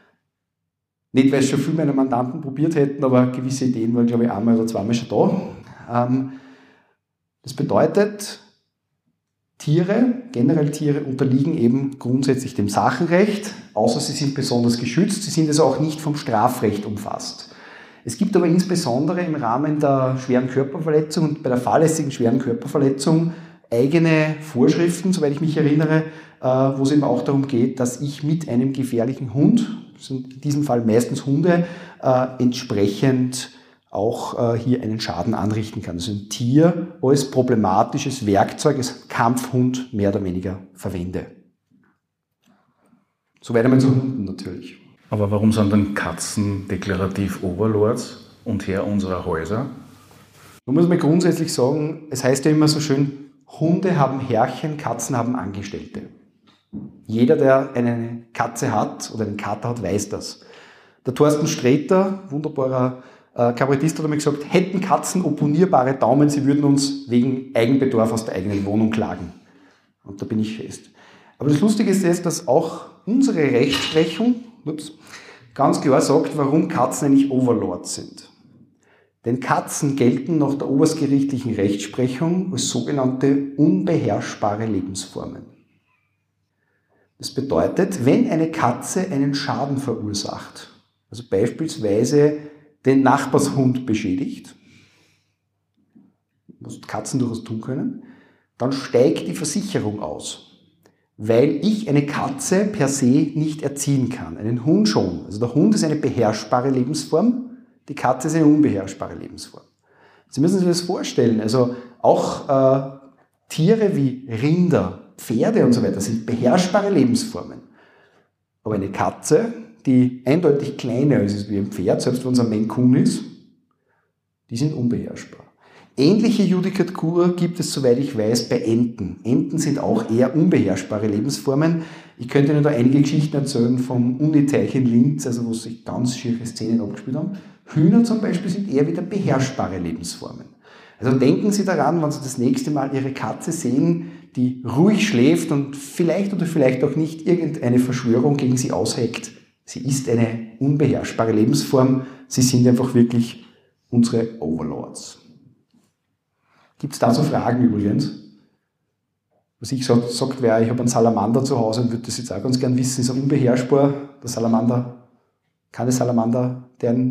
Nicht, weil es schon viele meiner Mandanten probiert hätten, aber gewisse Ideen waren, glaube ich, einmal oder zweimal schon da. Ähm, das bedeutet, Tiere, generell Tiere, unterliegen eben grundsätzlich dem Sachenrecht, außer sie sind besonders geschützt, sie sind also auch nicht vom Strafrecht umfasst. Es gibt aber insbesondere im Rahmen der schweren Körperverletzung und bei der fahrlässigen schweren Körperverletzung eigene Vorschriften, soweit ich mich erinnere, wo es eben auch darum geht, dass ich mit einem gefährlichen Hund, das sind in diesem Fall meistens Hunde, entsprechend auch hier einen Schaden anrichten kann. Also ein Tier als problematisches Werkzeug, als Kampfhund mehr oder weniger verwende. Soweit einmal zu Hunden natürlich. Aber warum sind dann Katzen deklarativ Overlords und Herr unserer Häuser? Man muss mal grundsätzlich sagen, es heißt ja immer so schön, Hunde haben Herrchen, Katzen haben Angestellte. Jeder, der eine Katze hat oder einen Kater hat, weiß das. Der Thorsten Sträter, wunderbarer äh, Kabarettist, hat einmal gesagt, hätten Katzen opponierbare Daumen, sie würden uns wegen Eigenbedarf aus der eigenen Wohnung klagen. Und da bin ich fest. Aber das Lustige ist jetzt, dass auch unsere Rechtsprechung ups, ganz klar sagt, warum Katzen eigentlich Overlords sind. Denn Katzen gelten nach der oberstgerichtlichen Rechtsprechung als sogenannte unbeherrschbare Lebensformen. Das bedeutet, wenn eine Katze einen Schaden verursacht, also beispielsweise den Nachbarshund beschädigt, was Katzen durchaus tun können, dann steigt die Versicherung aus. Weil ich eine Katze per se nicht erziehen kann, einen Hund schon. Also der Hund ist eine beherrschbare Lebensform, die Katze ist eine unbeherrschbare Lebensform. Sie müssen sich das vorstellen, also auch äh, Tiere wie Rinder, Pferde und so weiter sind beherrschbare Lebensformen. Aber eine Katze, die eindeutig kleiner ist wie ein Pferd, selbst wenn es ein Maine Coon ist, die sind unbeherrschbar. Ähnliche Judikatur gibt es, soweit ich weiß, bei Enten. Enten sind auch eher unbeherrschbare Lebensformen. Ich könnte Ihnen da einige Geschichten erzählen vom Uniteich in Linz, also wo sich ganz schiere Szenen abgespielt haben. Hühner zum Beispiel sind eher wieder beherrschbare Lebensformen. Also denken Sie daran, wenn Sie das nächste Mal Ihre Katze sehen, die ruhig schläft und vielleicht oder vielleicht auch nicht irgendeine Verschwörung gegen Sie ausheckt. Sie ist eine unbeherrschbare Lebensform. Sie sind einfach wirklich unsere Overlords. Gibt es dazu Fragen übrigens? Was ich sagt, sagt wäre, ich habe einen Salamander zu Hause und würde das jetzt auch ganz gern wissen, ist er unbeherrschbar, der Salamander, kann der Salamander, deren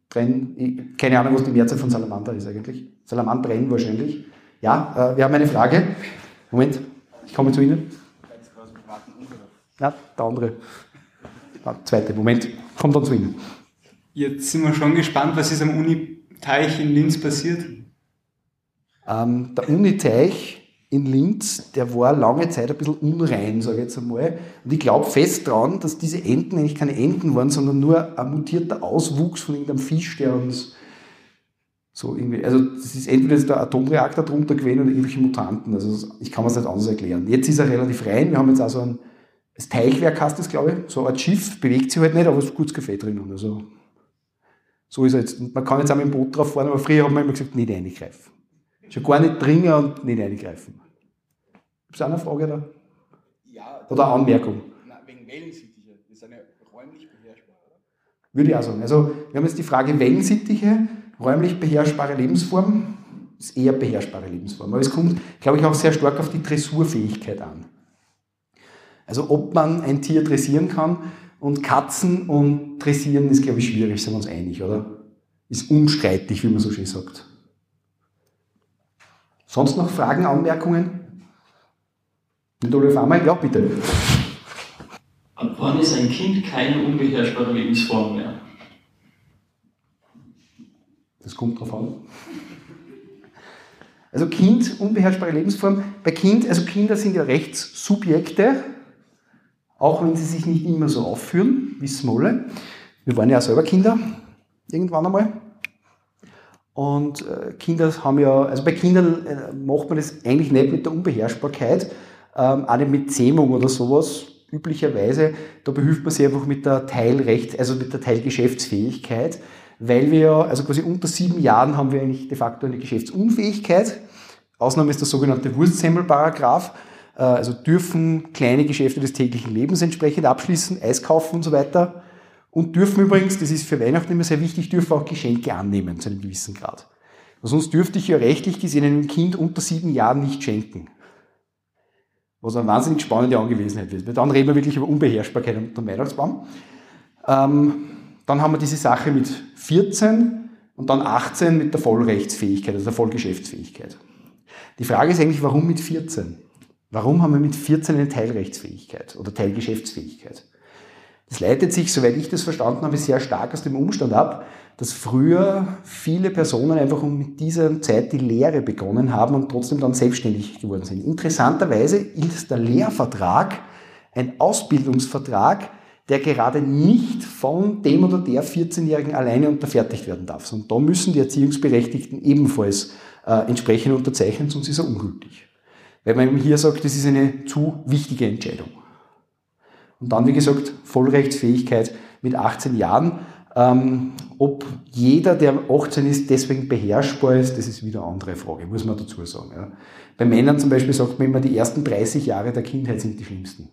Trenn, keine Ahnung, was die Mehrzahl von Salamander ist eigentlich. Salamandren wahrscheinlich. Ja, äh, wir haben eine Frage. Moment, ich komme zu Ihnen. Ja, der andere. Der zweite, Moment, kommt dann zu Ihnen. Jetzt sind wir schon gespannt, was ist am Uni-Teich in Linz passiert? Ähm, der Uni-Teich in Linz, der war lange Zeit ein bisschen unrein, sage ich jetzt einmal. Und ich glaube fest daran, dass diese Enten eigentlich keine Enten waren, sondern nur ein mutierter Auswuchs von irgendeinem Fisch, der uns so irgendwie, also das ist entweder ist der Atomreaktor drunter gewesen oder irgendwelche Mutanten. Also ich kann mir das nicht anders erklären. Jetzt ist er relativ rein. Wir haben jetzt also ein das Teichwerk, heißt das, glaube ich. So ein Schiff, bewegt sich halt nicht, aber es ist gutes Kaffee drinnen. Also so ist er jetzt. Und man kann jetzt auch mit dem Boot drauf fahren, aber früher haben wir immer gesagt, nicht reingreifen. Schon gar nicht dringen und nicht reingreifen. Gibt es auch eine Frage da? Ja. Oder eine Anmerkung? Nein, wegen Wellensittiche. Das ist eine räumlich beherrschbare, oder? Würde ich auch sagen. Also wir haben jetzt die Frage Wellensittiche, räumlich beherrschbare Lebensform, ist eher beherrschbare Lebensform. Aber es kommt, glaube ich, auch sehr stark auf die Dressurfähigkeit an. Also ob man ein Tier dressieren kann, und Katzen und Dressieren ist, glaube ich, schwierig, sind wir uns einig, oder? Ist unstreitig, wie man so schön sagt. Sonst noch Fragen, Anmerkungen? Nicht alle auf einmal? Ja, bitte. Ab wann ist ein Kind keine unbeherrschbare Lebensform mehr? Das kommt drauf an. Also Kind, unbeherrschbare Lebensform. Bei Kind, also Kinder sind ja Rechtssubjekte, auch wenn sie sich nicht immer so aufführen, wissen wir alle. Wir waren ja auch selber Kinder, irgendwann einmal. Und äh, Kinder haben ja, also bei Kindern äh, macht man das eigentlich nicht mit der Unbeherrschbarkeit, ähm, auch nicht mit Zähmung oder sowas, üblicherweise. Da behilft man sich einfach mit der Teilrecht, also mit der Teilgeschäftsfähigkeit, weil wir ja, also quasi unter sieben Jahren haben wir eigentlich de facto eine Geschäftsunfähigkeit. Ausnahme ist der sogenannte Wurstsemmel-Paragraph. Also dürfen kleine Geschäfte des täglichen Lebens entsprechend abschließen, Eis kaufen und so weiter. Und dürfen übrigens, das ist für Weihnachten immer sehr wichtig, dürfen auch Geschenke annehmen zu einem gewissen Grad. Sonst dürfte ich ja rechtlich gesehen einem Kind unter sieben Jahren nicht schenken. Was eine wahnsinnig spannende Angewesenheit wird. Weil dann reden wir wirklich über Unbeherrschbarkeit unter dem Weihnachtsbaum. Ähm, dann haben wir diese Sache mit vierzehn und dann achtzehn mit der Vollrechtsfähigkeit, also der Vollgeschäftsfähigkeit. Die Frage ist eigentlich, warum mit vierzehn? Warum haben wir mit vierzehn eine Teilrechtsfähigkeit oder Teilgeschäftsfähigkeit? Das leitet sich, soweit ich das verstanden habe, sehr stark aus dem Umstand ab, dass früher viele Personen einfach um mit dieser Zeit die Lehre begonnen haben und trotzdem dann selbstständig geworden sind. Interessanterweise ist der Lehrvertrag ein Ausbildungsvertrag, der gerade nicht von dem oder der vierzehnjährigen alleine unterfertigt werden darf. Und da müssen die Erziehungsberechtigten ebenfalls äh, entsprechend unterzeichnen, sonst ist er ungültig. Weil man eben hier sagt, das ist eine zu wichtige Entscheidung. Und dann, wie gesagt, Vollrechtsfähigkeit mit achtzehn Jahren. Ähm, ob jeder, der achtzehn ist, deswegen beherrschbar ist, das ist wieder eine andere Frage, muss man dazu sagen. Ja. Bei Männern zum Beispiel sagt man immer, die ersten dreißig Jahre der Kindheit sind die schlimmsten.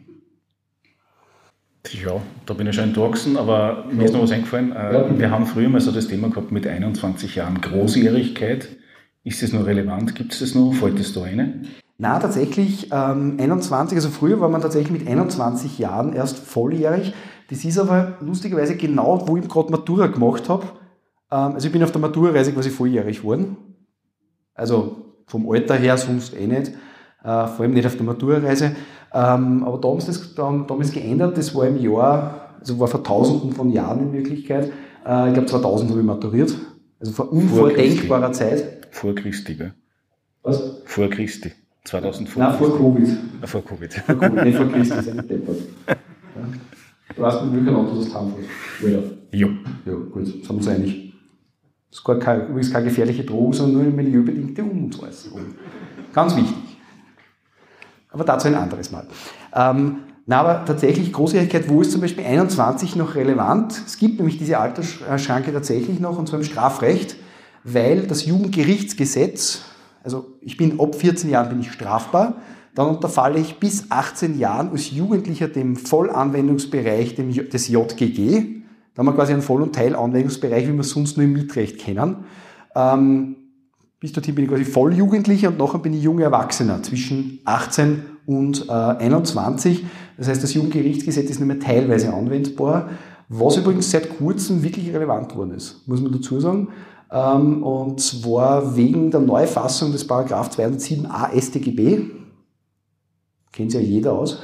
Ja, da bin ich schon entwachsen, aber mir ist noch was eingefallen. Ja. Wir haben früher mal so das Thema gehabt mit einundzwanzig Jahren Großjährigkeit. Ist das noch relevant? Gibt es das noch? Fällt das da rein? Na, tatsächlich ähm, einundzwanzig, also früher war man tatsächlich mit einundzwanzig Jahren erst volljährig. Das ist aber lustigerweise genau, wo ich gerade Matura gemacht habe. Ähm, also ich bin auf der Matura-Reise quasi volljährig geworden. Also vom Alter her sonst eh nicht. Äh, vor allem nicht auf der Matura-Reise. Ähm, aber da haben sie das dann, damals geändert. Das war im Jahr, also war vor tausenden von Jahren in Wirklichkeit. Äh, ich glaube zweitausend habe ich maturiert. Also vor unvordenkbarer Zeit. Vor Christi, gell? Was? Vor Christi. zweitausendfünf. Nein, vor Covid. Ah, vor Covid. Vor Covid, nicht vor Christi, das ist ja nicht deppert. Ja. Du weißt, mit welchem Auto das Tanfeld. Ja. Ja. Ja, gut, sind wir uns einig. Das ist gar keine, übrigens keine gefährliche Drohung, sondern nur eine milieubedingte Unmutsäußerung. Ganz wichtig. Aber dazu ein anderes Mal. Ähm, na, aber tatsächlich Großjährigkeit, wo ist zum Beispiel einundzwanzig noch relevant? Es gibt nämlich diese Altersschranke tatsächlich noch, und zwar im Strafrecht, weil das Jugendgerichtsgesetz, also ich bin ab vierzehn Jahren bin ich strafbar, dann unterfalle ich bis achtzehn Jahren als Jugendlicher dem Vollanwendungsbereich des J G G. Da haben wir quasi einen Voll- und Teilanwendungsbereich, wie wir es sonst nur im Mietrecht kennen. Ähm, bis dorthin bin ich quasi Volljugendlicher und nachher bin ich junger Erwachsener zwischen achtzehn und äh, einundzwanzig. Das heißt, das Jugendgerichtsgesetz ist nur mehr teilweise anwendbar. was übrigens seit kurzem wirklich relevant geworden ist, muss man dazu sagen. Und zwar wegen der Neufassung des Paragraph zweihundertsieben a S t G B. Kennt ja jeder aus.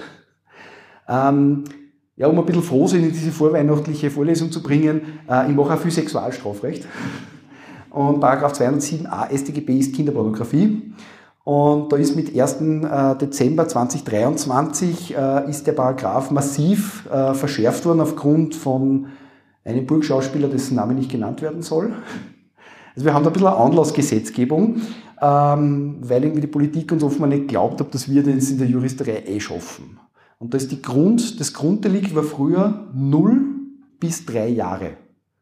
Ähm, ja, um ein bisschen Frohsinn in diese vorweihnachtliche Vorlesung zu bringen, äh, ich mache auch viel Sexualstrafrecht. Und Paragraph zweihundertsieben a S t G B ist Kinderpornografie. Und da ist mit ersten Dezember zweitausenddreiundzwanzig äh, ist der Paragraph massiv äh, verschärft worden aufgrund von einem Burgschauspieler, dessen Name nicht genannt werden soll. Also wir haben da ein bisschen eine Anlassgesetzgebung, ähm, weil irgendwie die Politik uns offenbar nicht glaubt hat, dass wir das in der Juristerei eh schaffen. Und da ist die Grund, das Grunddelikt war früher null bis drei Jahre,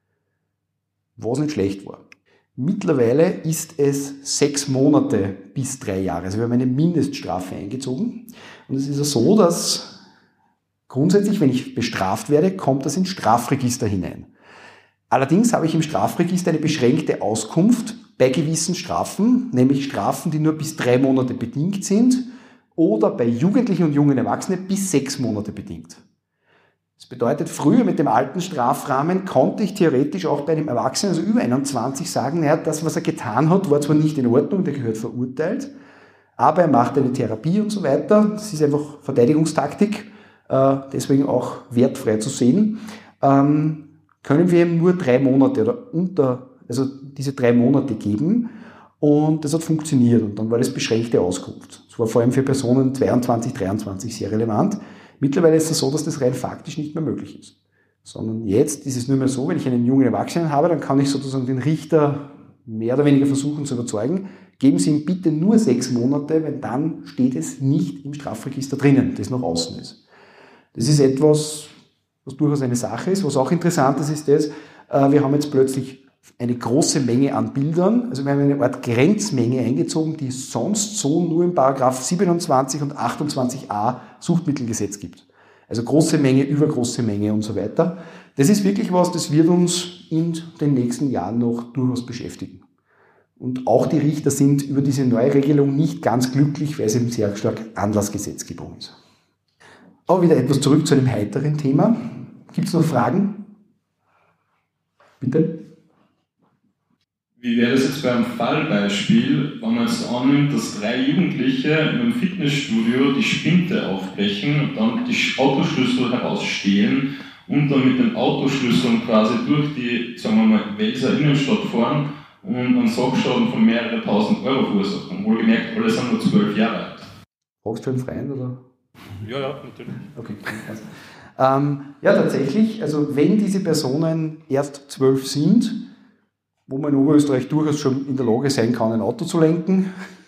was nicht schlecht war. Mittlerweile ist es sechs Monate bis drei Jahre. Also wir haben eine Mindeststrafe eingezogen. Und es ist ja so, dass grundsätzlich, wenn ich bestraft werde, kommt das ins Strafregister hinein. Allerdings habe ich im Strafregister eine beschränkte Auskunft bei gewissen Strafen, nämlich Strafen, die nur bis drei Monate bedingt sind oder bei Jugendlichen und jungen Erwachsenen bis sechs Monate bedingt. Das bedeutet, früher mit dem alten Strafrahmen konnte ich theoretisch auch bei einem Erwachsenen, also über einundzwanzig, sagen, naja, das, was er getan hat, war zwar nicht in Ordnung, der gehört verurteilt, aber er macht eine Therapie und so weiter. Das ist einfach Verteidigungstaktik, deswegen auch wertfrei zu sehen. Können wir ihm nur drei Monate oder unter, also diese drei Monate geben, und das hat funktioniert, und dann war das beschränkte Auskunft. Das war vor allem für Personen zweiundzwanzig, dreiundzwanzig sehr relevant. Mittlerweile ist es so, dass das rein faktisch nicht mehr möglich ist. Sondern jetzt ist es nur mehr so, wenn ich einen jungen Erwachsenen habe, dann kann ich sozusagen den Richter mehr oder weniger versuchen zu überzeugen, geben Sie ihm bitte nur sechs Monate, weil dann steht es nicht im Strafregister drinnen, das nach außen ist. Das ist etwas, was durchaus eine Sache ist. Was auch interessant ist, ist das, wir haben jetzt plötzlich eine große Menge an Bildern, also wir haben eine Art Grenzmenge eingezogen, die es sonst so nur im Paragraph siebenundzwanzig und achtundzwanzig a Suchtmittelgesetz gibt. Also große Menge, übergroße Menge und so weiter. Das ist wirklich was, das wird uns in den nächsten Jahren noch durchaus beschäftigen. Und auch die Richter sind über diese Neuregelung nicht ganz glücklich, weil es eben sehr stark Anlassgesetzgebung ist. Aber wieder etwas zurück zu einem heiteren Thema. Gibt es noch Fragen? Bitte? Wie wäre das jetzt beim Fallbeispiel, wenn man jetzt annimmt, dass drei Jugendliche in einem Fitnessstudio die Spinte aufbrechen und dann die Autoschlüssel herausstehlen und dann mit den Autoschlüsseln quasi durch die, sagen wir mal, Welser Innenstadt fahren und einen Sachschaden von mehreren tausend Euro verursachen. Wohlgemerkt, alle sind nur zwölf Jahre alt. Fragst du einen Freien, oder? Ja, ja, natürlich. Okay, also. ähm, ja, tatsächlich, also wenn diese Personen erst zwölf sind, wo man in Oberösterreich durchaus schon in der Lage sein kann, ein Auto zu lenken.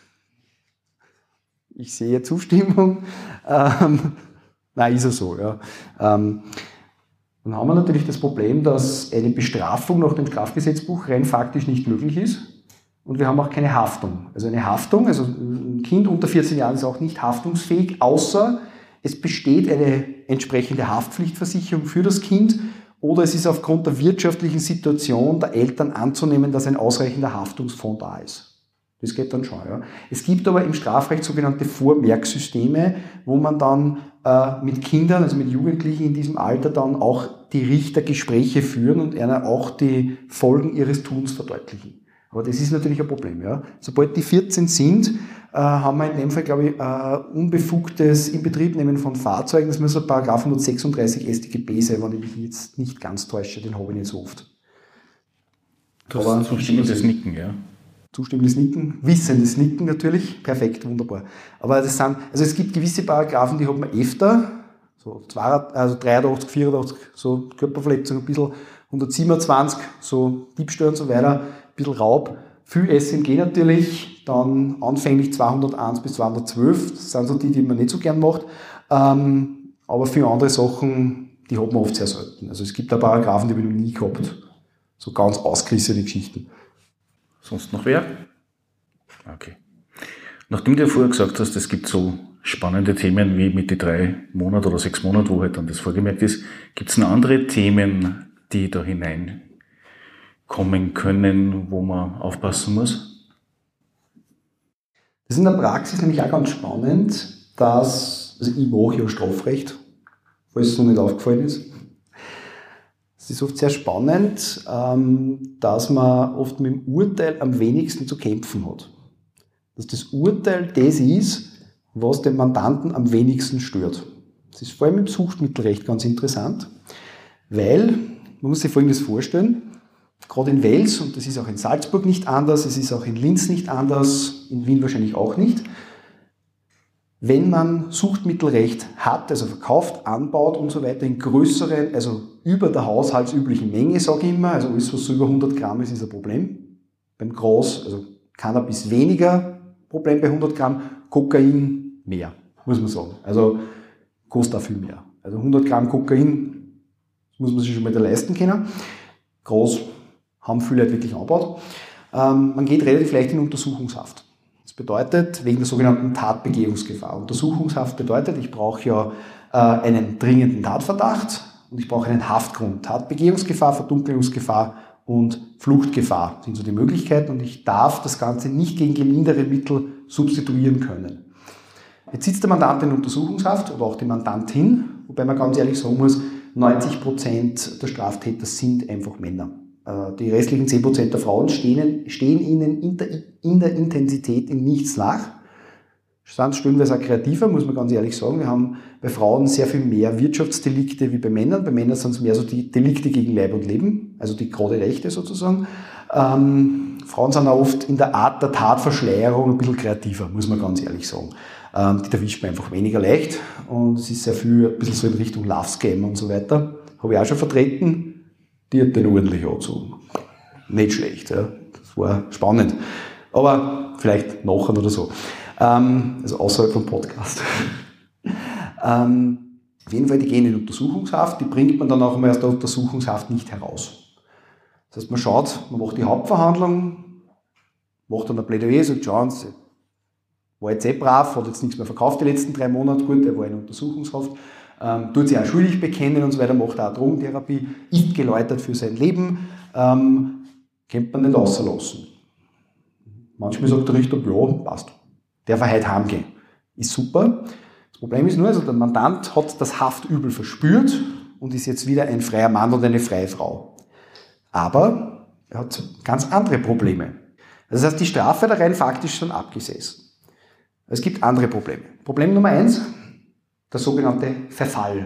Ich sehe Zustimmung. Ähm, nein, ist ja so. Ja. Ähm, dann haben wir natürlich das Problem, dass eine Bestrafung nach dem Strafgesetzbuch rein faktisch nicht möglich ist. Und wir haben auch keine Haftung. Also eine Haftung, also ein Kind unter vierzehn Jahren ist auch nicht haftungsfähig, außer es besteht eine entsprechende Haftpflichtversicherung für das Kind, oder es ist aufgrund der wirtschaftlichen Situation der Eltern anzunehmen, dass ein ausreichender Haftungsfonds da ist. Das geht dann schon. Ja. Es gibt aber im Strafrecht sogenannte Vormerksysteme, wo man dann äh, mit Kindern, also mit Jugendlichen in diesem Alter dann auch die Richter Gespräche führen und einer auch die Folgen ihres Tuns verdeutlichen. Aber das ist natürlich ein Problem. Ja. Sobald die vierzehn sind, äh, haben wir in dem Fall, glaube ich, äh, unbefugtes Inbetriebnehmen von Fahrzeugen. Das muss ein Paragraph hundertsechsunddreißig S t G B sein, wenn ich mich jetzt nicht ganz täusche, den habe ich nicht so oft. Du hast zustimmendes Nicken, ja. Zustimmendes Nicken, wissendes Nicken natürlich, perfekt, wunderbar. Aber das sind, also es gibt gewisse Paragraphen, die hat man öfter, so zwei, also dreiundachtzig, vierundachtzig, so Körperverletzung ein bisschen, hundertsiebenundzwanzig, so Diebstahl und so weiter, ein bisschen Raub, viel S M G natürlich, dann anfänglich zweihunderteins bis zweihundertzwölf, das sind so die, die man nicht so gern macht, ähm, aber viele andere Sachen, die hat man oft sehr selten. Also es gibt da Paragraphen, die habe ich noch nie gehabt, so ganz ausgelissene Geschichten. Sonst noch wer? Okay. Nachdem du ja vorher gesagt hast, es gibt so spannende Themen wie mit die drei Monate oder sechs Monate, wo halt dann das vorgemerkt ist, gibt es noch andere Themen, die da hineinkommen können, wo man aufpassen muss? Das ist in der Praxis nämlich auch ganz spannend, dass, also ich mache ja Strafrecht, falls es noch nicht aufgefallen ist. Es ist oft sehr spannend, dass man oft mit dem Urteil am wenigsten zu kämpfen hat. Dass das Urteil das ist, was den Mandanten am wenigsten stört. Das ist vor allem im Suchtmittelrecht ganz interessant, weil, man muss sich Folgendes vorstellen, gerade in Wels, und das ist auch in Salzburg nicht anders, es ist auch in Linz nicht anders, in Wien wahrscheinlich auch nicht, wenn man Suchtmittelrecht hat, also verkauft, anbaut und so weiter in größeren, also über der haushaltsüblichen Menge, sage ich immer, also alles, was so über hundert Gramm ist, ist ein Problem. Beim Gras, also Cannabis weniger Problem bei hundert Gramm, Kokain mehr, muss man sagen. Also kostet auch viel mehr. Also hundert Gramm Kokain, das muss man sich schon mal da leisten können. Gras haben viele Leute wirklich angebaut. Ähm, man geht relativ leicht in Untersuchungshaft. Das bedeutet, wegen der sogenannten Tatbegehungsgefahr. Untersuchungshaft bedeutet, ich brauche ja äh, einen dringenden Tatverdacht und ich brauche einen Haftgrund. Tatbegehungsgefahr, Verdunkelungsgefahr und Fluchtgefahr sind so die Möglichkeiten und ich darf das Ganze nicht gegen gelindere Mittel substituieren können. Jetzt sitzt der Mandant in Untersuchungshaft oder auch die Mandantin, wobei man ganz ehrlich sagen muss, neunzig Prozent der Straftäter sind einfach Männer. Die restlichen zehn Prozent der Frauen stehen, stehen ihnen in der, in der Intensität in nichts nach. Sind stellenweise auch kreativer, muss man ganz ehrlich sagen. Wir haben bei Frauen sehr viel mehr Wirtschaftsdelikte wie bei Männern. Bei Männern sind es mehr so die Delikte gegen Leib und Leben, also die gerade Rechte sozusagen. Ähm, Frauen sind auch oft in der Art der Tatverschleierung ein bisschen kreativer, muss man ganz ehrlich sagen. Ähm, die erwischt man einfach weniger leicht und es ist sehr viel ein bisschen so in Richtung Love Scam und so weiter. Habe ich auch schon vertreten. Die hat den ordentlich angezogen. Nicht schlecht, ja. Das war spannend. Aber vielleicht nachher oder so. Ähm, also außerhalb vom Podcast. ähm, auf jeden Fall, die gehen in Untersuchungshaft, die bringt man dann auch mal aus der Untersuchungshaft nicht heraus. Das heißt, man schaut, man macht die Hauptverhandlung, macht dann ein Plädoyer, sagt, schauen Sie, war jetzt eh brav, hat jetzt nichts mehr verkauft die letzten drei Monate, gut, er war in Untersuchungshaft. Ähm, tut sich auch schuldig bekennen und so weiter, macht auch Drogentherapie, ist geläutert für sein Leben, ähm, könnte man nicht rauslassen. Manchmal sagt der Richter, ja, passt, darf er heute heimgehen. Ist super. Das Problem ist nur, also der Mandant hat das Haftübel verspürt und ist jetzt wieder ein freier Mann und eine freie Frau. Aber er hat ganz andere Probleme. Das heißt, die Strafe da rein faktisch schon abgesessen. Es gibt andere Probleme. Problem Nummer eins, der sogenannte Verfall.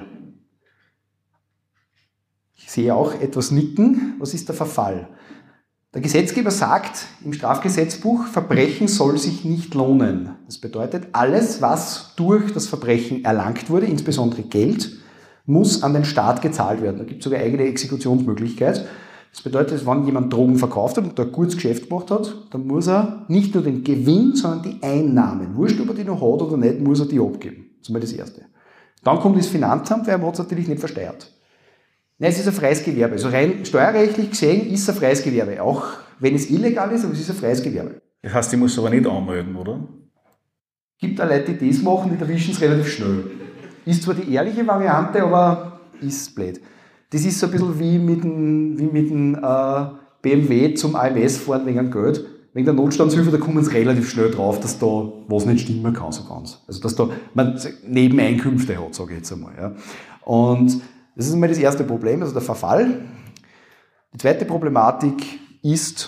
Ich sehe auch etwas nicken. Was ist der Verfall? Der Gesetzgeber sagt im Strafgesetzbuch, Verbrechen soll sich nicht lohnen. Das bedeutet, alles, was durch das Verbrechen erlangt wurde, insbesondere Geld, muss an den Staat gezahlt werden. Da gibt es sogar eigene Exekutionsmöglichkeit. Das bedeutet, wenn jemand Drogen verkauft hat und da ein gutes Geschäft gemacht hat, dann muss er nicht nur den Gewinn, sondern die Einnahmen, wurscht ob er die noch hat oder nicht, muss er die abgeben. Das ist mal das Erste. Dann kommt das Finanzamt, weil er hat es natürlich nicht versteuert. Nein, es ist ein freies Gewerbe. Also rein steuerrechtlich gesehen ist es ein freies Gewerbe. Auch wenn es illegal ist, aber es ist ein freies Gewerbe. Das heißt, ich muss es aber nicht anmelden, oder? Es gibt auch Leute, die das machen, die erwischen es relativ schnell. Ist zwar die ehrliche Variante, aber ist blöd. Das ist so ein bisschen wie mit dem, wie mit dem äh, B M W zum A M S fahren wegen Geld. Wegen der Notstandshilfe, da kommen sie relativ schnell drauf, dass da was nicht stimmen kann, so ganz. Also, dass da man Nebeneinkünfte hat, sage ich jetzt einmal. Ja. Und das ist einmal das erste Problem, also der Verfall. Die zweite Problematik ist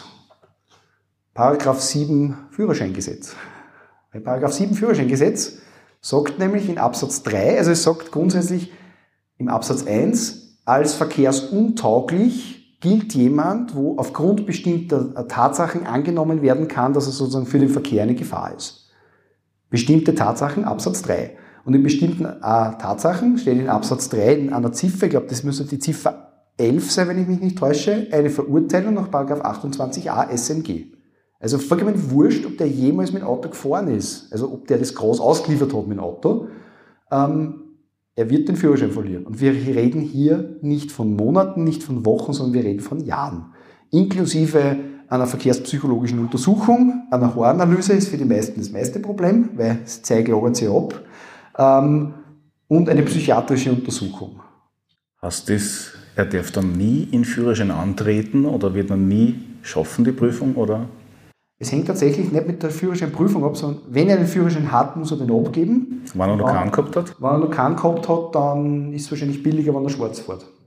Paragraph sieben Führerscheingesetz. Bei Paragraph sieben Führerscheingesetz sagt nämlich in Absatz drei, also es sagt grundsätzlich im Absatz eins, als verkehrsuntauglich gilt jemand, wo aufgrund bestimmter Tatsachen angenommen werden kann, dass er sozusagen für den Verkehr eine Gefahr ist. Bestimmte Tatsachen, Absatz drei. Und in bestimmten äh, Tatsachen steht in Absatz drei in einer Ziffer, ich glaube, das müsste die Ziffer elf sein, wenn ich mich nicht täusche, eine Verurteilung nach Paragraph achtundzwanzig a S M G. Also vollkommen wurscht, ob der jemals mit dem Auto gefahren ist, also ob der das Gras ausgeliefert hat mit dem Auto, ähm, er wird den Führerschein verlieren. Und wir reden hier nicht von Monaten, nicht von Wochen, sondern wir reden von Jahren. Inklusive einer verkehrspsychologischen Untersuchung, einer Haaranalyse ist für die meisten das meiste Problem, weil das Zeug lagert sich ab, ähm, und eine psychiatrische Untersuchung. Heißt das, er darf dann nie in Führerschein antreten oder wird man nie schaffen, die Prüfung, oder? Es hängt tatsächlich nicht mit der Führerscheinprüfung ab, sondern wenn er einen Führerschein hat, muss er den abgeben. Wenn er noch keinen gehabt hat? Wenn er noch keinen gehabt hat, dann ist es wahrscheinlich billiger, wenn er schwarz fährt.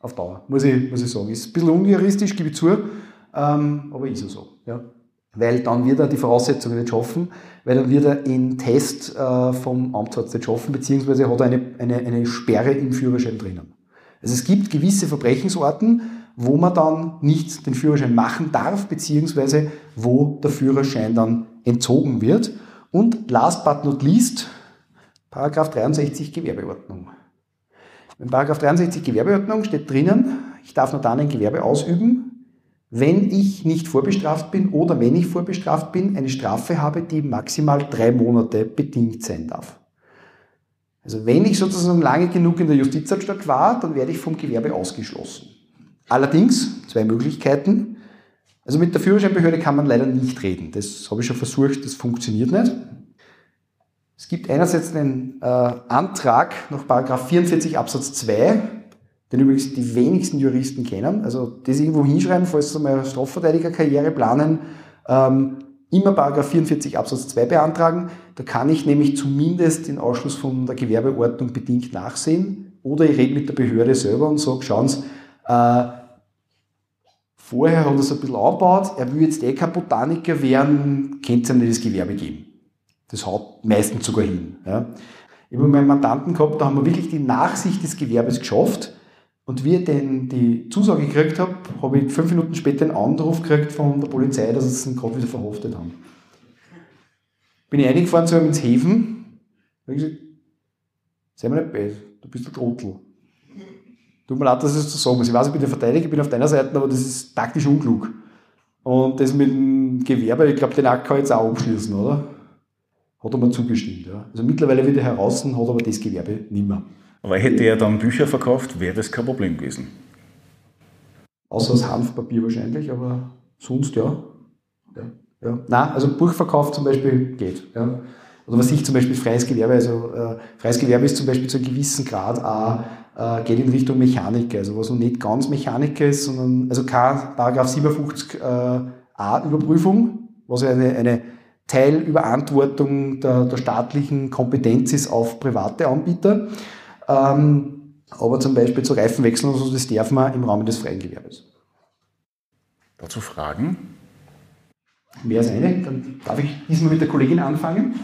auf Dauer, muss ich, muss ich sagen. Ist ein bisschen unrealistisch, gebe ich zu, ähm, aber ist ja so. Ja. Weil dann wird er die Voraussetzungen nicht schaffen, weil dann wird er den Test äh, vom Amtsarzt nicht schaffen, beziehungsweise hat er eine, eine, eine Sperre im Führerschein drinnen. Also es gibt gewisse Verbrechensarten, wo man dann nicht den Führerschein machen darf, beziehungsweise wo der Führerschein dann entzogen wird. Und last but not least, Paragraph dreiundsechzig Gewerbeordnung. In Paragraph dreiundsechzig Gewerbeordnung steht drinnen, ich darf nur dann ein Gewerbe ausüben, wenn ich nicht vorbestraft bin oder wenn ich vorbestraft bin, eine Strafe habe, die maximal drei Monate bedingt sein darf. Also wenn ich sozusagen lange genug in der Justizanstalt war, dann werde ich vom Gewerbe ausgeschlossen. Allerdings, zwei Möglichkeiten. Also mit der Führerscheinbehörde kann man leider nicht reden. Das habe ich schon versucht, das funktioniert nicht. Es gibt einerseits einen äh, Antrag nach Paragraph vierundvierzig Absatz zwei, den übrigens die wenigsten Juristen kennen. Also das irgendwo hinschreiben, falls Sie mal eine Strafverteidigerkarriere planen, ähm, immer Paragraph vierundvierzig Absatz zwei beantragen. Da kann ich nämlich zumindest den Ausschluss von der Gewerbeordnung bedingt nachsehen. Oder ich rede mit der Behörde selber und sage, schauen Sie, äh, vorher hat er es ein bisschen angebaut, er will jetzt eh kein Botaniker werden, könnte es ihm nicht das Gewerbe geben. Das haut meistens sogar hin. Ja. Ich habe meinen Mandanten gehabt, da haben wir wirklich die Nachsicht des Gewerbes geschafft. Und wie ich den, die Zusage gekriegt habe, habe ich fünf Minuten später einen Anruf gekriegt von der Polizei, dass sie ihn gerade wieder verhaftet haben. Bin ich reingefahren zu ihm ins Häfen, habe gesagt, sei mir nicht böse, du bist ein Trottel. Tut mir leid, dass ich das so sagen muss. Ich weiß, ich bin der Verteidiger, ich bin auf deiner Seite, aber das ist taktisch unklug. Und das mit dem Gewerbe, ich glaube, den Akt kann ich jetzt auch abschließen, oder? Hat er mir zugestimmt. Ja. Also mittlerweile wieder heraus, hat aber das Gewerbe nicht mehr. Aber hätte er dann Bücher verkauft, wäre das kein Problem gewesen. Außer das Hanfpapier wahrscheinlich, aber sonst ja. ja, ja. Nein, also Buchverkauf zum Beispiel geht. Ja. Oder was ich zum Beispiel freies Gewerbe, also äh, freies Gewerbe ist zum Beispiel zu einem gewissen Grad auch, äh, geht in Richtung Mechaniker, also was noch nicht ganz Mechaniker ist, sondern also keine Paragraph siebenundfünfzig äh, a Überprüfung, was ja eine, eine Teilüberantwortung der, der staatlichen Kompetenz ist auf private Anbieter. Ähm, aber zum Beispiel zu Reifenwechseln und so, das darf man im Rahmen des freien Gewerbes. Dazu Fragen? Mehr als eine, dann darf ich diesmal mit der Kollegin anfangen.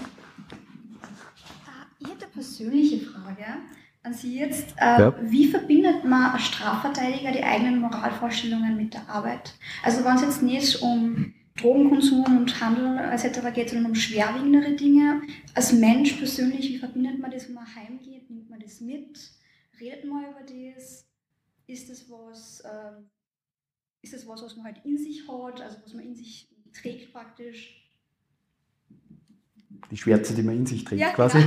Ich hätte eine persönliche Frage an Sie jetzt. Äh, ja. Wie verbindet man als Strafverteidiger die eigenen Moralvorstellungen mit der Arbeit? Also wenn es jetzt nicht um Drogenkonsum und Handel et cetera geht, sondern um schwerwiegendere Dinge. Als Mensch persönlich, wie verbindet man das, wenn man heimgeht? Nimmt man das mit? Redet man über das? Ist das was, äh, ist das was, was man halt in sich hat, also was man in sich trägt praktisch? Die Schwärze, die man in sich trägt, ja, quasi.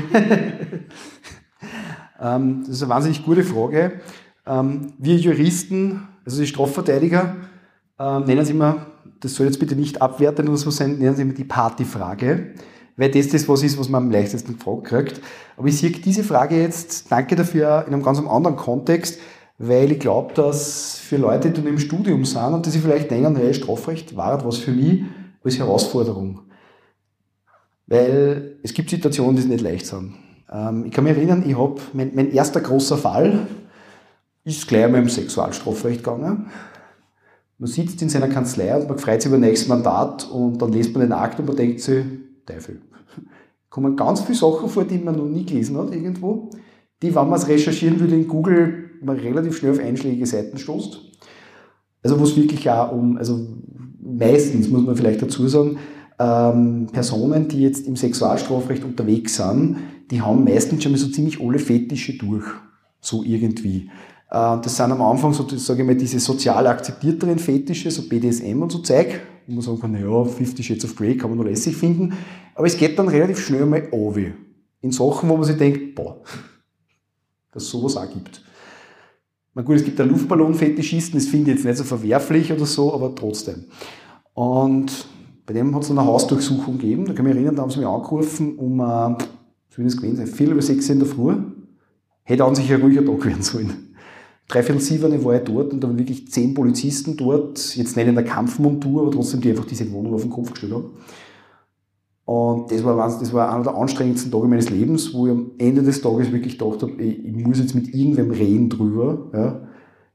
ähm, das ist eine wahnsinnig gute Frage. Ähm, wir Juristen, also die Strafverteidiger, äh, nennen es immer, das soll jetzt bitte nicht abwerten oder so sein, nennen Sie immer die Partyfrage, weil das das was ist, was man am leichtesten gefragt kriegt. Aber ich sehe diese Frage jetzt, danke dafür, in einem ganz anderen Kontext, weil ich glaube, dass für Leute, die im Studium sind und die sich vielleicht denken, hey, Strafrecht war was für mich als Herausforderung. Weil es gibt Situationen, die nicht leicht sind. Ähm, ich kann mich erinnern, ich habe, mein, mein erster großer Fall ist gleich einmal im Sexualstrafrecht gegangen. Man sitzt in seiner Kanzlei und man freut sich über das nächste Mandat und dann liest man den Akt und man denkt sich, Teufel. Kommen ganz viele Sachen vor, die man noch nie gelesen hat irgendwo, die, wenn man es recherchieren würde in Google, man relativ schnell auf einschlägige Seiten stoßt. Also wo es wirklich auch um, also meistens muss man vielleicht dazu sagen, ähm, Personen, die jetzt im Sexualstrafrecht unterwegs sind, die haben meistens schon mal so ziemlich alle Fetische durch, so irgendwie. Das sind am Anfang so, sage ich mal, diese sozial akzeptierteren Fetische, so B D S M und so Zeug, wo man sagen kann, ja, Fifty Shades of Grey kann man noch lässig finden, aber es geht dann relativ schnell mal runter. In Sachen, wo man sich denkt, boah, dass es sowas auch gibt. Na gut, es gibt einen Luftballon-Fetischisten, das finde ich jetzt nicht so verwerflich oder so, aber trotzdem. Und bei dem hat es eine Hausdurchsuchung gegeben, da kann ich mich erinnern, da haben sie mich angerufen, um, äh, wie das gewesen sein, viel über sechs in der Früh, hätte an sich ein ruhiger Tag werden sollen. Dreiviertel sieben war ich dort und da waren wirklich zehn Polizisten dort, jetzt nicht in der Kampfmontur, aber trotzdem, die einfach diese Wohnung auf den Kopf gestellt haben. Und das war, das war einer der anstrengendsten Tage meines Lebens, wo ich am Ende des Tages wirklich gedacht habe, ich, ich muss jetzt mit irgendwem reden drüber. Ja.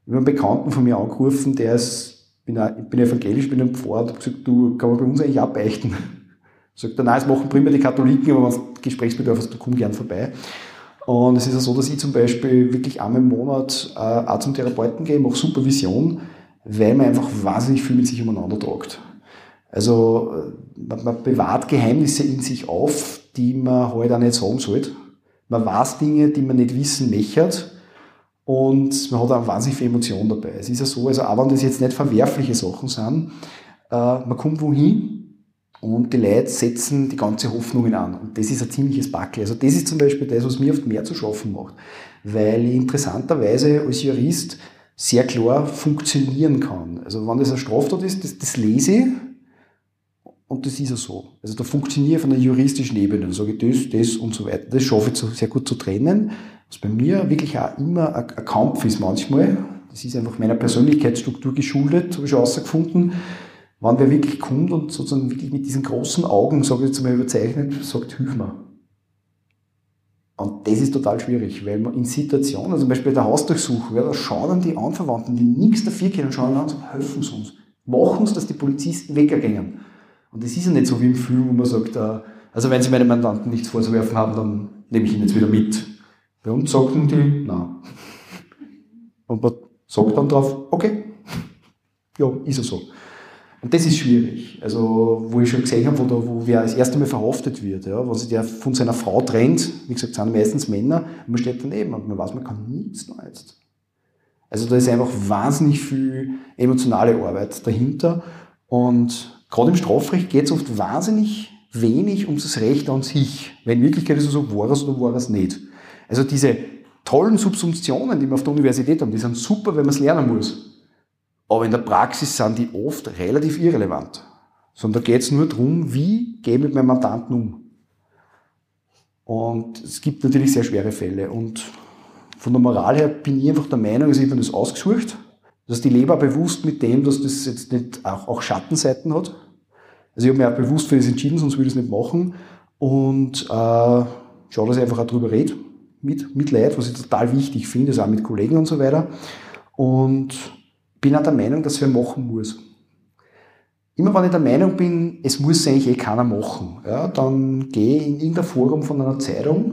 Ich habe einen Bekannten von mir angerufen, der ist, ich bin, ich bin evangelisch, bin ein Pfarrer, und habe gesagt, du, kann man bei uns eigentlich auch beichten? Sagt er, nein, es machen prima die Katholiken, aber wenn du Gesprächsbedarf hast, du komm gern vorbei. Und es ist ja so, dass ich zum Beispiel wirklich einmal im Monat äh, auch zum Therapeuten gehe, mache Supervision, weil man einfach wahnsinnig viel mit sich umeinander tragt. Also man, man bewahrt Geheimnisse in sich auf, die man halt auch nicht sagen sollte. Man weiß Dinge, die man nicht wissen möchte, und man hat auch wahnsinnig viel Emotion dabei. Es ist ja so, also auch wenn das jetzt nicht verwerfliche Sachen sind, äh, man kommt wohin, und die Leute setzen die ganze Hoffnungen an. Und das ist ein ziemliches Backel. Also das ist zum Beispiel das, was mir oft mehr zu schaffen macht. Weil ich interessanterweise als Jurist sehr klar funktionieren kann. Also wenn das eine Straftat ist, das, das lese ich, und das ist ja so. Also da funktioniere ich auf einer juristischen Ebene. Dann sage ich das, das und so weiter. Das schaffe ich so sehr gut zu trennen. Was bei mir wirklich auch immer ein, ein Kampf ist manchmal. Das ist einfach meiner Persönlichkeitsstruktur geschuldet, habe ich schon herausgefunden. Wenn wer wirklich kommt und sozusagen wirklich mit diesen großen Augen, sage ich jetzt mal überzeichnet, sagt, hilf mir. Und das ist total schwierig, weil man in Situationen, also zum Beispiel bei der Hausdurchsuchung, ja, da schauen dann die Anverwandten, die nichts dafür können, schauen an und sagen, helfen Sie uns. Machen Sie, dass die Polizisten weggehen. Und das ist ja nicht so wie im Film, wo man sagt, also wenn Sie meinen Mandanten nichts vorzuwerfen haben, dann nehme ich ihn jetzt wieder mit. Bei uns sagten die, nein. Und man sagt dann drauf, okay, ja, ist ja so. Und das ist schwierig. Also, wo ich schon gesehen habe, wo, da, wo wer das erste Mal verhaftet wird, ja, wo sich der von seiner Frau trennt, wie gesagt, sind meistens Männer, und man steht daneben und man weiß, man kann nichts noch jetzt. Also, da ist einfach wahnsinnig viel emotionale Arbeit dahinter. Und gerade im Strafrecht geht es oft wahnsinnig wenig um das Recht an sich. Weil in Wirklichkeit ist es so, war es oder war es nicht. Also, diese tollen Subsumptionen, die wir auf der Universität haben, die sind super, wenn man es lernen muss. Aber in der Praxis sind die oft relativ irrelevant. Sondern da geht es nur darum, wie gehe ich mit meinem Mandanten um. Und es gibt natürlich sehr schwere Fälle. Und von der Moral her bin ich einfach der Meinung, also ich habe das ausgesucht, dass die Leber bewusst mit dem, dass das jetzt nicht auch, auch Schattenseiten hat. Also ich habe mich auch bewusst für das entschieden, sonst würde ich es nicht machen. Und äh, schau, dass ich einfach auch drüber rede, mit, mit Leuten, was ich total wichtig finde, also auch mit Kollegen und so weiter. Und bin auch der Meinung, dass wer machen muss. Immer wenn ich der Meinung bin, es muss eigentlich eh keiner machen, ja, dann gehe ich in irgendein Forum von einer Zeitung,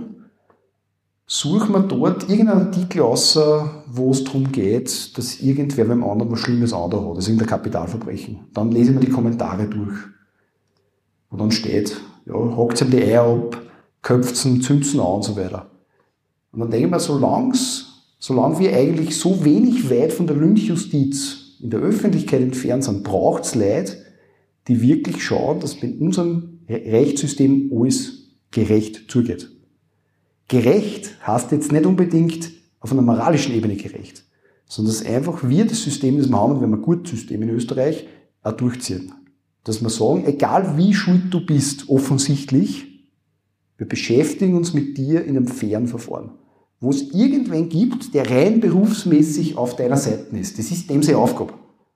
suche mir dort irgendeinen Artikel aus, wo es darum geht, dass irgendwer beim anderen was Schlimmes andere hat, also irgendein Kapitalverbrechen. Dann lese ich mir die Kommentare durch. Und dann steht, ja, hackt ihm die Eier ab, köpft's ihn, zündt's ihn an und so weiter. Und dann denke ich mir, solang's Solange wir eigentlich so wenig weit von der Lynchjustiz in der Öffentlichkeit entfernt sind, braucht es Leute, die wirklich schauen, dass in unserem Rechtssystem alles gerecht zugeht. Gerecht heißt jetzt nicht unbedingt auf einer moralischen Ebene gerecht, sondern dass einfach wir das System, das wir haben, und wir haben ein gutes System in Österreich, auch durchziehen. Dass wir sagen, egal wie schuld du bist, offensichtlich, wir beschäftigen uns mit dir in einem fairen Verfahren. Wo es irgendwen gibt, der rein berufsmäßig auf deiner Seite ist. Das ist dem seine Aufgabe.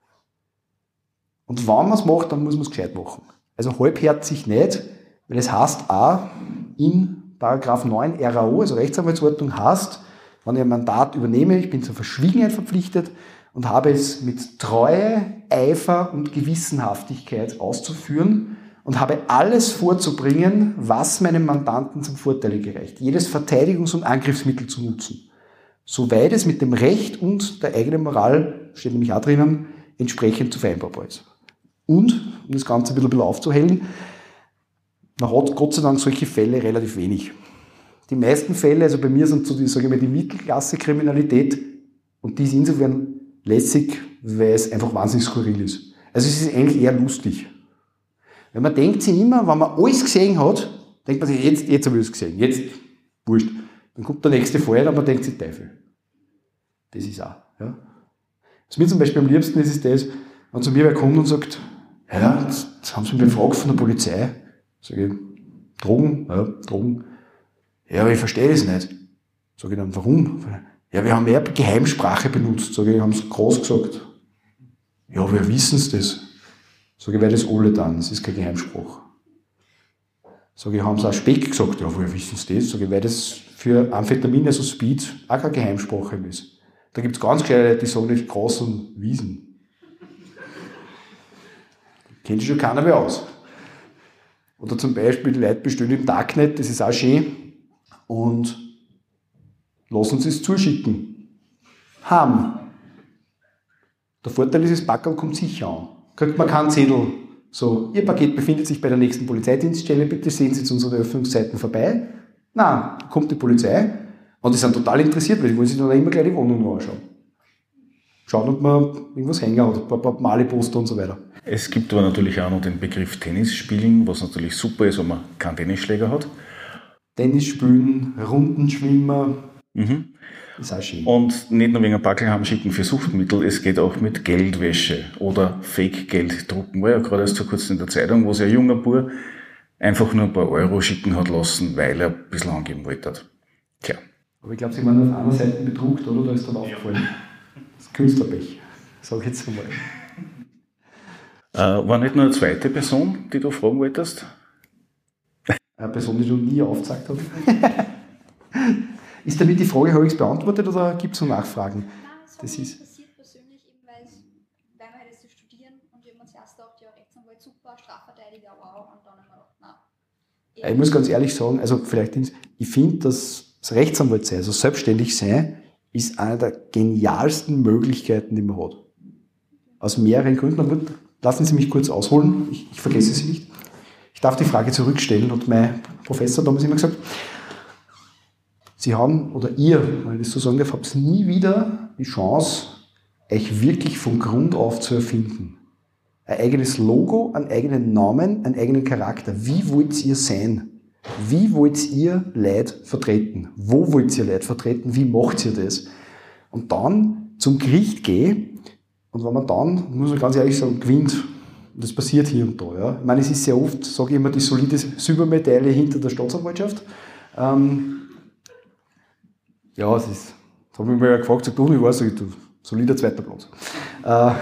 Und wenn man es macht, dann muss man es gescheit machen. Also halbherzig nicht, weil es heißt auch in Paragraph neun R A O, also Rechtsanwaltsordnung, heißt, wenn ich ein Mandat übernehme, ich bin zur Verschwiegenheit verpflichtet und habe es mit Treue, Eifer und Gewissenhaftigkeit auszuführen und habe alles vorzubringen, was meinem Mandanten zum Vorteile gereicht. Jedes Verteidigungs- und Angriffsmittel zu nutzen. Soweit es mit dem Recht und der eigenen Moral, steht nämlich auch drinnen, entsprechend zu vereinbarbar ist. Und, um das Ganze ein bisschen aufzuhellen, man hat Gott sei Dank solche Fälle relativ wenig. Die meisten Fälle, also bei mir sind so die, sage ich mal, die Mittelklasse-Kriminalität, und die ist insofern lässig, weil es einfach wahnsinnig skurril ist. Also es ist eigentlich eher lustig. Weil man denkt sich immer, wenn man alles gesehen hat, denkt man sich, jetzt, jetzt habe ich es gesehen, jetzt, wurscht. Dann kommt der nächste Fall, und man denkt sich, Teufel. Das ist auch. Ja. Was mir zum Beispiel am liebsten ist, ist das, wenn zu mir wer kommt und sagt, ja, jetzt haben sie mich befragt von der Polizei. Sage ich, Drogen? Ja, Drogen. Ja, aber ich verstehe das nicht. Sage ich dann, warum? Ja, wir haben mehr Geheimsprache benutzt. Sage ich, haben sie groß gesagt. Ja, woher wissen sie das? Sag ich, weil das alle dann, das ist kein Geheimspruch. Sag ich, haben sie auch Speck gesagt? Ja, woher wissen sie das? Sag ich, weil das für Amphetamin, also Speed, auch keine Geheimsprache ist. Da gibt es ganz kleine Leute, die sagen nicht Gras und Wiesen. Kennt sich schon keiner mehr aus. Oder zum Beispiel, die Leute bestellen im Darknet, das ist auch schön, und lassen sie es zuschicken. Haben. Der Vorteil ist, das Packerl kommt sicher an. Kriegt man keinen Zettel. So, Ihr Paket befindet sich bei der nächsten Polizeidienststelle, bitte sehen Sie zu unseren Öffnungszeiten vorbei. Nein, kommt die Polizei und die sind total interessiert, weil die wollen sich dann immer gleich die Wohnung noch anschauen. Schauen, ob man irgendwas hängen hat, ein paar, paar Maleposter und so weiter. Es gibt aber natürlich auch noch den Begriff Tennis spielen, was natürlich super ist, wenn man keinen Tennisschläger hat. Tennis spielen, Rundenschwimmer, Mhm. ist auch schön. Und nicht nur wegen einem Backel haben schicken für Suchtmittel, es geht auch mit Geldwäsche oder Fake-Geld drucken. War ja gerade erst vor kurzem in der Zeitung, wo sich ein junger Bub einfach nur ein paar Euro schicken hat lassen, weil er ein bisschen angeben wollte. Tja. Aber ich glaube, Sie waren auf einer Seite bedruckt, oder? Da ist dann aufgefallen. Das ist Künstlerpech, sage ich jetzt einmal. Äh, war nicht nur eine zweite Person, die du fragen wolltest? Eine Person, die du nie aufgezeigt hast. Ist damit die Frage, habe ich es beantwortet oder gibt es noch Nachfragen? Nein, das hat Das mich ist- interessiert persönlich, eben weil, es- weil wir halt jetzt studieren und wir haben uns erst gedacht, ja, Rechtsanwalt super, Strafverteidiger, wow, und dann haben wir gedacht, nein. Ich muss ganz ehrlich sagen, also vielleicht, ich finde, dass das Rechtsanwalt sein, also selbstständig sein, ist eine der genialsten Möglichkeiten, die man hat. Aus mehreren Gründen. Aber lassen Sie mich kurz ausholen, ich, ich vergesse Sie nicht. Ich darf die Frage zurückstellen, hat mein Professor damals immer gesagt, Sie haben, oder ihr, wenn ich das so sagen darf, habt nie wieder die Chance, euch wirklich von Grund auf zu erfinden. Ein eigenes Logo, einen eigenen Namen, einen eigenen Charakter. Wie wollt ihr sein? Wie wollt ihr Leute vertreten? Wo wollt ihr Leute vertreten? Wie macht ihr das? Und dann zum Gericht gehen und wenn man dann, muss man ganz ehrlich sagen, gewinnt. Und das passiert hier und da. Ja. Ich meine, es ist sehr oft, sage ich immer, die solide Silbermedaille hinter der Staatsanwaltschaft. Ähm, ja, es ist, das habe ich mir ja gefragt, sagt, du, wie war es? Du, solider zweiter Platz. Äh,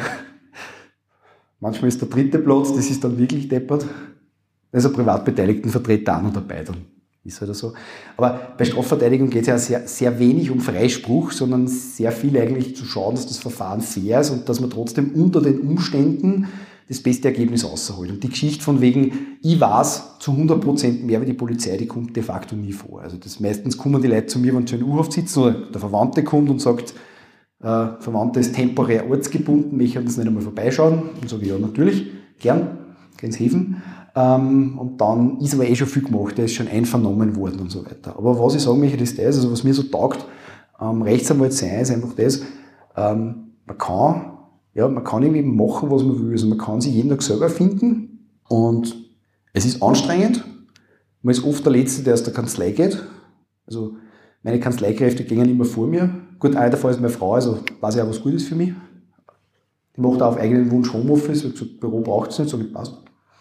manchmal ist der dritte Platz, das ist dann wirklich deppert. Da ist ein Privatbeteiligtenvertreter auch noch dabei, dann ist halt so. Aber bei Strafverteidigung geht es ja sehr, sehr wenig um Freispruch, sondern sehr viel eigentlich zu schauen, dass das Verfahren fair ist und dass man trotzdem unter den Umständen das beste Ergebnis rausholt. Und die Geschichte von wegen, ich weiß zu hundert Prozent mehr wie die Polizei, die kommt de facto nie vor. Also das meistens kommen die Leute zu mir, wenn sie in U-Haft sitzen oder der Verwandte kommt und sagt, äh, Verwandter ist temporär ortsgebunden, ich kann das nicht einmal vorbeischauen. Und sage ich, ja, natürlich, gern, gehen Sie helfen. Ähm, und dann ist aber eh schon viel gemacht, der ist schon einvernommen worden und so weiter. Aber was ich sagen möchte, ist das, also was mir so taugt, ähm, Rechtsanwalt sein, ist einfach das, ähm, man kann, ja, man kann irgendwie machen, was man will. Also man kann sich jeden Tag selber finden und es ist anstrengend. Man ist oft der Letzte, der aus der Kanzlei geht. Also meine Kanzleikräfte gehen immer vor mir. Gut, einer davon ist meine Frau, also weiß ich auch, was gut ist für mich. Die macht auch auf eigenen Wunsch Homeoffice, weil gesagt, Büro braucht es nicht, so passt.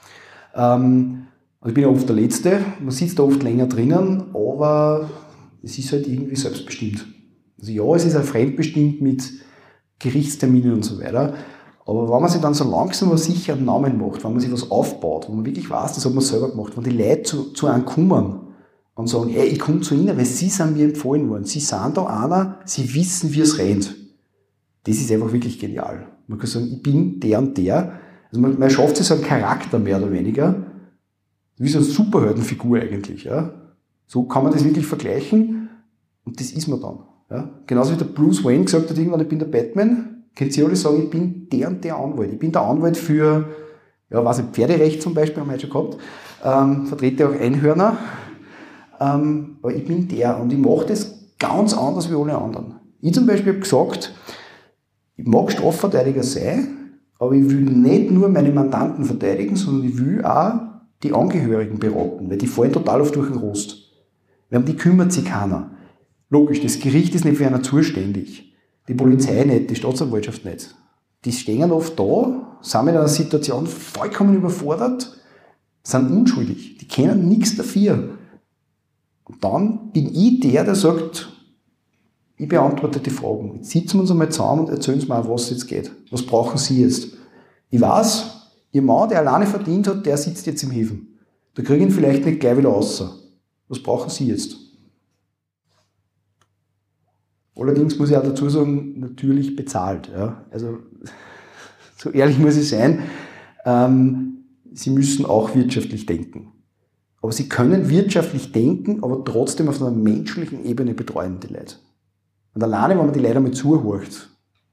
Ähm, also ich bin ja oft der Letzte, man sitzt da oft länger drinnen, aber es ist halt irgendwie selbstbestimmt. Also ja, es ist auch fremdbestimmt mit Gerichtsterminen und so weiter. Aber wenn man sich dann so langsam aber sicher einen Namen macht, wenn man sich was aufbaut, wo man wirklich weiß, das hat man selber gemacht, wenn die Leute zu, zu einem kommen und sagen, hey, ich komme zu Ihnen, weil Sie sind mir empfohlen worden. Sie sind da einer, Sie wissen, wie es rennt. Das ist einfach wirklich genial. Man kann sagen, ich bin der und der. Also man, man schafft sich so einen Charakter mehr oder weniger. Wie so eine Superheldenfigur eigentlich. Ja. So kann man das wirklich vergleichen und das ist man dann. Ja. Genauso wie der Bruce Wayne gesagt hat, irgendwann, ich bin der Batman, können Sie alle sagen, ich bin der und der Anwalt. Ich bin der Anwalt für, ja, weiß nicht, Pferderecht zum Beispiel, haben wir heute schon gehabt, ähm, vertrete auch Einhörner, ähm, aber ich bin der und ich mache das ganz anders wie alle anderen. Ich zum Beispiel habe gesagt, ich mag Strafverteidiger sein, aber ich will nicht nur meine Mandanten verteidigen, sondern ich will auch die Angehörigen beraten, weil die fallen total oft durch den Rost. Weil um die kümmert sich keiner. Logisch, das Gericht ist nicht für einer zuständig. Die Polizei nicht, die Staatsanwaltschaft nicht. Die stehen oft da, sind in einer Situation vollkommen überfordert, sind unschuldig. Die kennen nichts dafür. Und dann bin ich der, der sagt, ich beantworte die Fragen. Jetzt sitzen wir uns einmal zusammen und erzählen Sie mir, was es jetzt geht. Was brauchen Sie jetzt? Ich weiß, Ihr Mann, der alleine verdient hat, der sitzt jetzt im Häfen. Da kriege ich ihn vielleicht nicht gleich wieder raus. Was brauchen Sie jetzt? Allerdings muss ich auch dazu sagen, natürlich bezahlt. Ja. Also so ehrlich muss ich sein, ähm, sie müssen auch wirtschaftlich denken. Aber sie können wirtschaftlich denken, aber trotzdem auf einer menschlichen Ebene betreuen die Leute. Und alleine, wenn man die Leute einmal zuhört,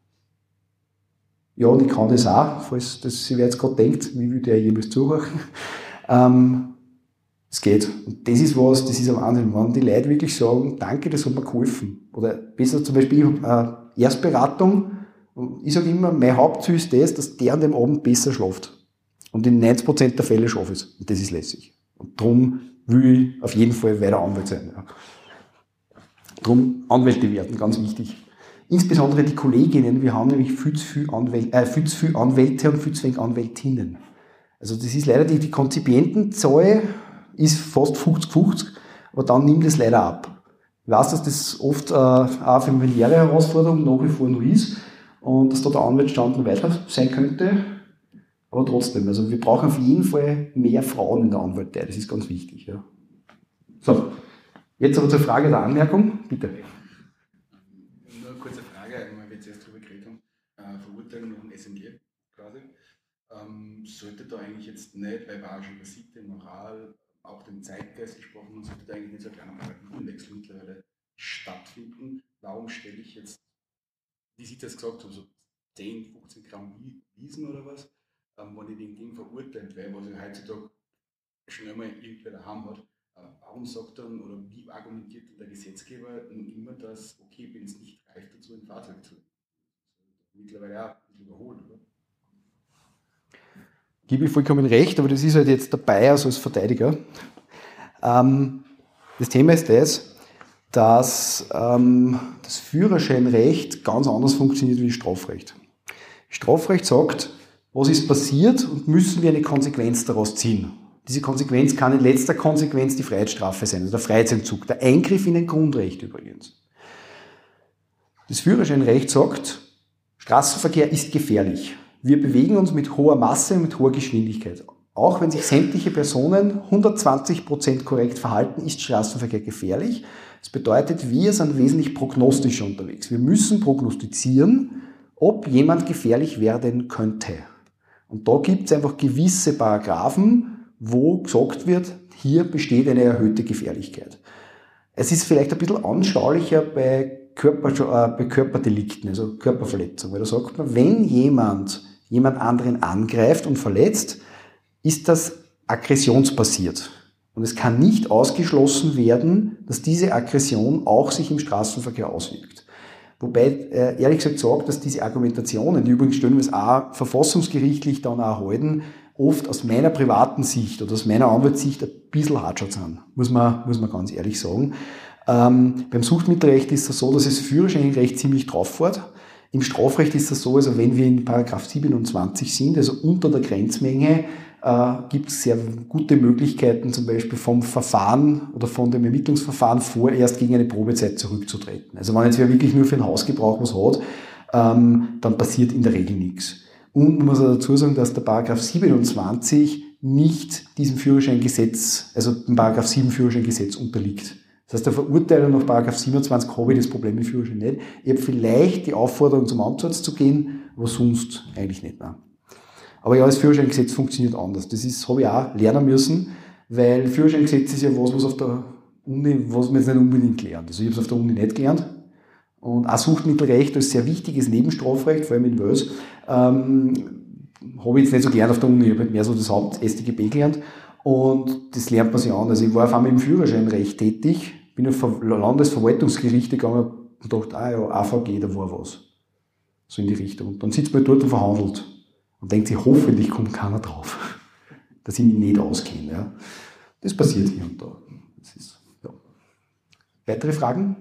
ja, und ich kann das auch, falls das sich wer jetzt gerade denkt, wie will der jemals zuhören, ähm, es geht. Und das ist was, das ist am Wahnsinn. Wenn die Leute wirklich sagen, danke, das hat mir geholfen. Oder besser zum Beispiel äh, Erstberatung. Und ich sage immer, mein Hauptziel ist das, dass der an dem Abend besser schläft. Und in neunzig Prozent der Fälle schaffe ich es. Und das ist lässig. Und darum will ich auf jeden Fall weiter Anwalt sein. Ja. Darum Anwälte werden, ganz wichtig. Insbesondere die Kolleginnen, wir haben nämlich viel zu viele Anwälte, äh, viel zu viele Anwälte und viel zu wenig Anwältinnen. Also das ist leider die, die Konzipientenzahl ist fast fünfzig fünfzig, aber dann nimmt es leider ab. Ich weiß, dass das oft äh, auch eine familiäre Herausforderung nach wie vor noch ist und dass da der Anwaltsstand noch weiter sein könnte, aber trotzdem, also wir brauchen auf jeden Fall mehr Frauen in der Anwaltei, das ist ganz wichtig. Ja. So, jetzt aber zur Frage der Anmerkung, bitte. Nur eine kurze Frage, weil wir jetzt erst darüber geredet haben, äh, Verurteilung nach dem S M G quasi. Ähm, sollte da eigentlich jetzt nicht, weil wir auch schon über Sitte, Moral, auch den Zeitgeist gesprochen haben, sollte da eigentlich nicht so ein kleiner Paradigmenwechsel mittlerweile stattfinden. Warum stelle ich jetzt, wie Sie das gesagt haben, so zehn, fünfzehn Gramm Wiesen oder was, ähm, wenn ich wegen dem verurteilt werde, was ich heutzutage schnell mal irgendwer daheim hat, äh, warum sagt dann oder wie argumentiert dann der Gesetzgeber nun immer das, okay, ich bin es nicht reif dazu, ein Fahrzeug zu nehmen? Mittlerweile auch ein bisschen überholt, oder? Gebe ich vollkommen recht, aber das ist halt jetzt dabei, also als Verteidiger. Ähm, das Thema ist das, dass ähm, das Führerscheinrecht ganz anders funktioniert wie das Strafrecht. Strafrecht sagt, was ist passiert und müssen wir eine Konsequenz daraus ziehen. Diese Konsequenz kann in letzter Konsequenz die Freiheitsstrafe sein, also der Freiheitsentzug, der Eingriff in ein Grundrecht übrigens. Das Führerscheinrecht sagt, Straßenverkehr ist gefährlich. Wir bewegen uns mit hoher Masse und mit hoher Geschwindigkeit. Auch wenn sich sämtliche Personen hundertzwanzig Prozent korrekt verhalten, ist Straßenverkehr gefährlich. Das bedeutet, wir sind wesentlich prognostischer unterwegs. Wir müssen prognostizieren, ob jemand gefährlich werden könnte. Und da gibt es einfach gewisse Paragraphen, wo gesagt wird, hier besteht eine erhöhte Gefährlichkeit. Es ist vielleicht ein bisschen anschaulicher bei, Körper, äh, bei Körperdelikten, also Körperverletzung, weil da sagt man, wenn jemand jemand anderen angreift und verletzt, ist das aggressionsbasiert. Und es kann nicht ausgeschlossen werden, dass diese Aggression auch sich im Straßenverkehr auswirkt. Wobei, äh, ehrlich gesagt, sagt, dass diese Argumentationen, die übrigens stellenweise auch verfassungsgerichtlich dann auch halten, oft aus meiner privaten Sicht oder aus meiner Anwaltssicht ein bisschen hartschau sind. Muss man, muss man ganz ehrlich sagen. Ähm, beim Suchtmittelrecht ist es so, dass das Führerscheinrecht ziemlich drauf fährt. Im Strafrecht ist es so, also wenn wir in Paragraph siebenundzwanzig sind, also unter der Grenzmenge, äh, gibt es sehr gute Möglichkeiten, zum Beispiel vom Verfahren oder von dem Ermittlungsverfahren vorerst gegen eine Probezeit zurückzutreten. Also wenn jetzt wer wirklich nur für den Hausgebrauch was hat, ähm, dann passiert in der Regel nichts. Und man muss auch dazu sagen, dass der Paragraph siebenundzwanzig nicht diesem Führerscheingesetz, also dem Paragraph sieben Führerscheingesetz unterliegt. Das heißt, der Verurteilung nach Paragraph siebenundzwanzig habe ich das Problem mit Führerschein nicht. Ich habe vielleicht die Aufforderung, zum Amtsarzt zu gehen, aber sonst eigentlich nicht. Nein. Aber ja, das Führerscheingesetz funktioniert anders. Das ist, habe ich auch lernen müssen, weil Führerscheingesetz ist ja was, was auf der Uni, was man jetzt nicht unbedingt lernt. Also ich habe es auf der Uni nicht gelernt. Und auch Suchtmittelrecht als sehr wichtiges Nebenstrafrecht, vor allem in Wales, ähm, habe ich jetzt nicht so gelernt auf der Uni. Ich habe halt mehr so das Haupt-S t G B gelernt. Und das lernt man sich an. Also ich war auf einmal im Führerscheinrecht tätig, bin auf Landesverwaltungsgerichte gegangen und dachte, ah ja, A V G, da war was. So in die Richtung. Und dann sitzt man dort und verhandelt und denkt sich, hoffentlich kommt keiner drauf, dass ich mich nicht auskenne. Ja. Das passiert hier und da. Das ist, ja. Weitere Fragen?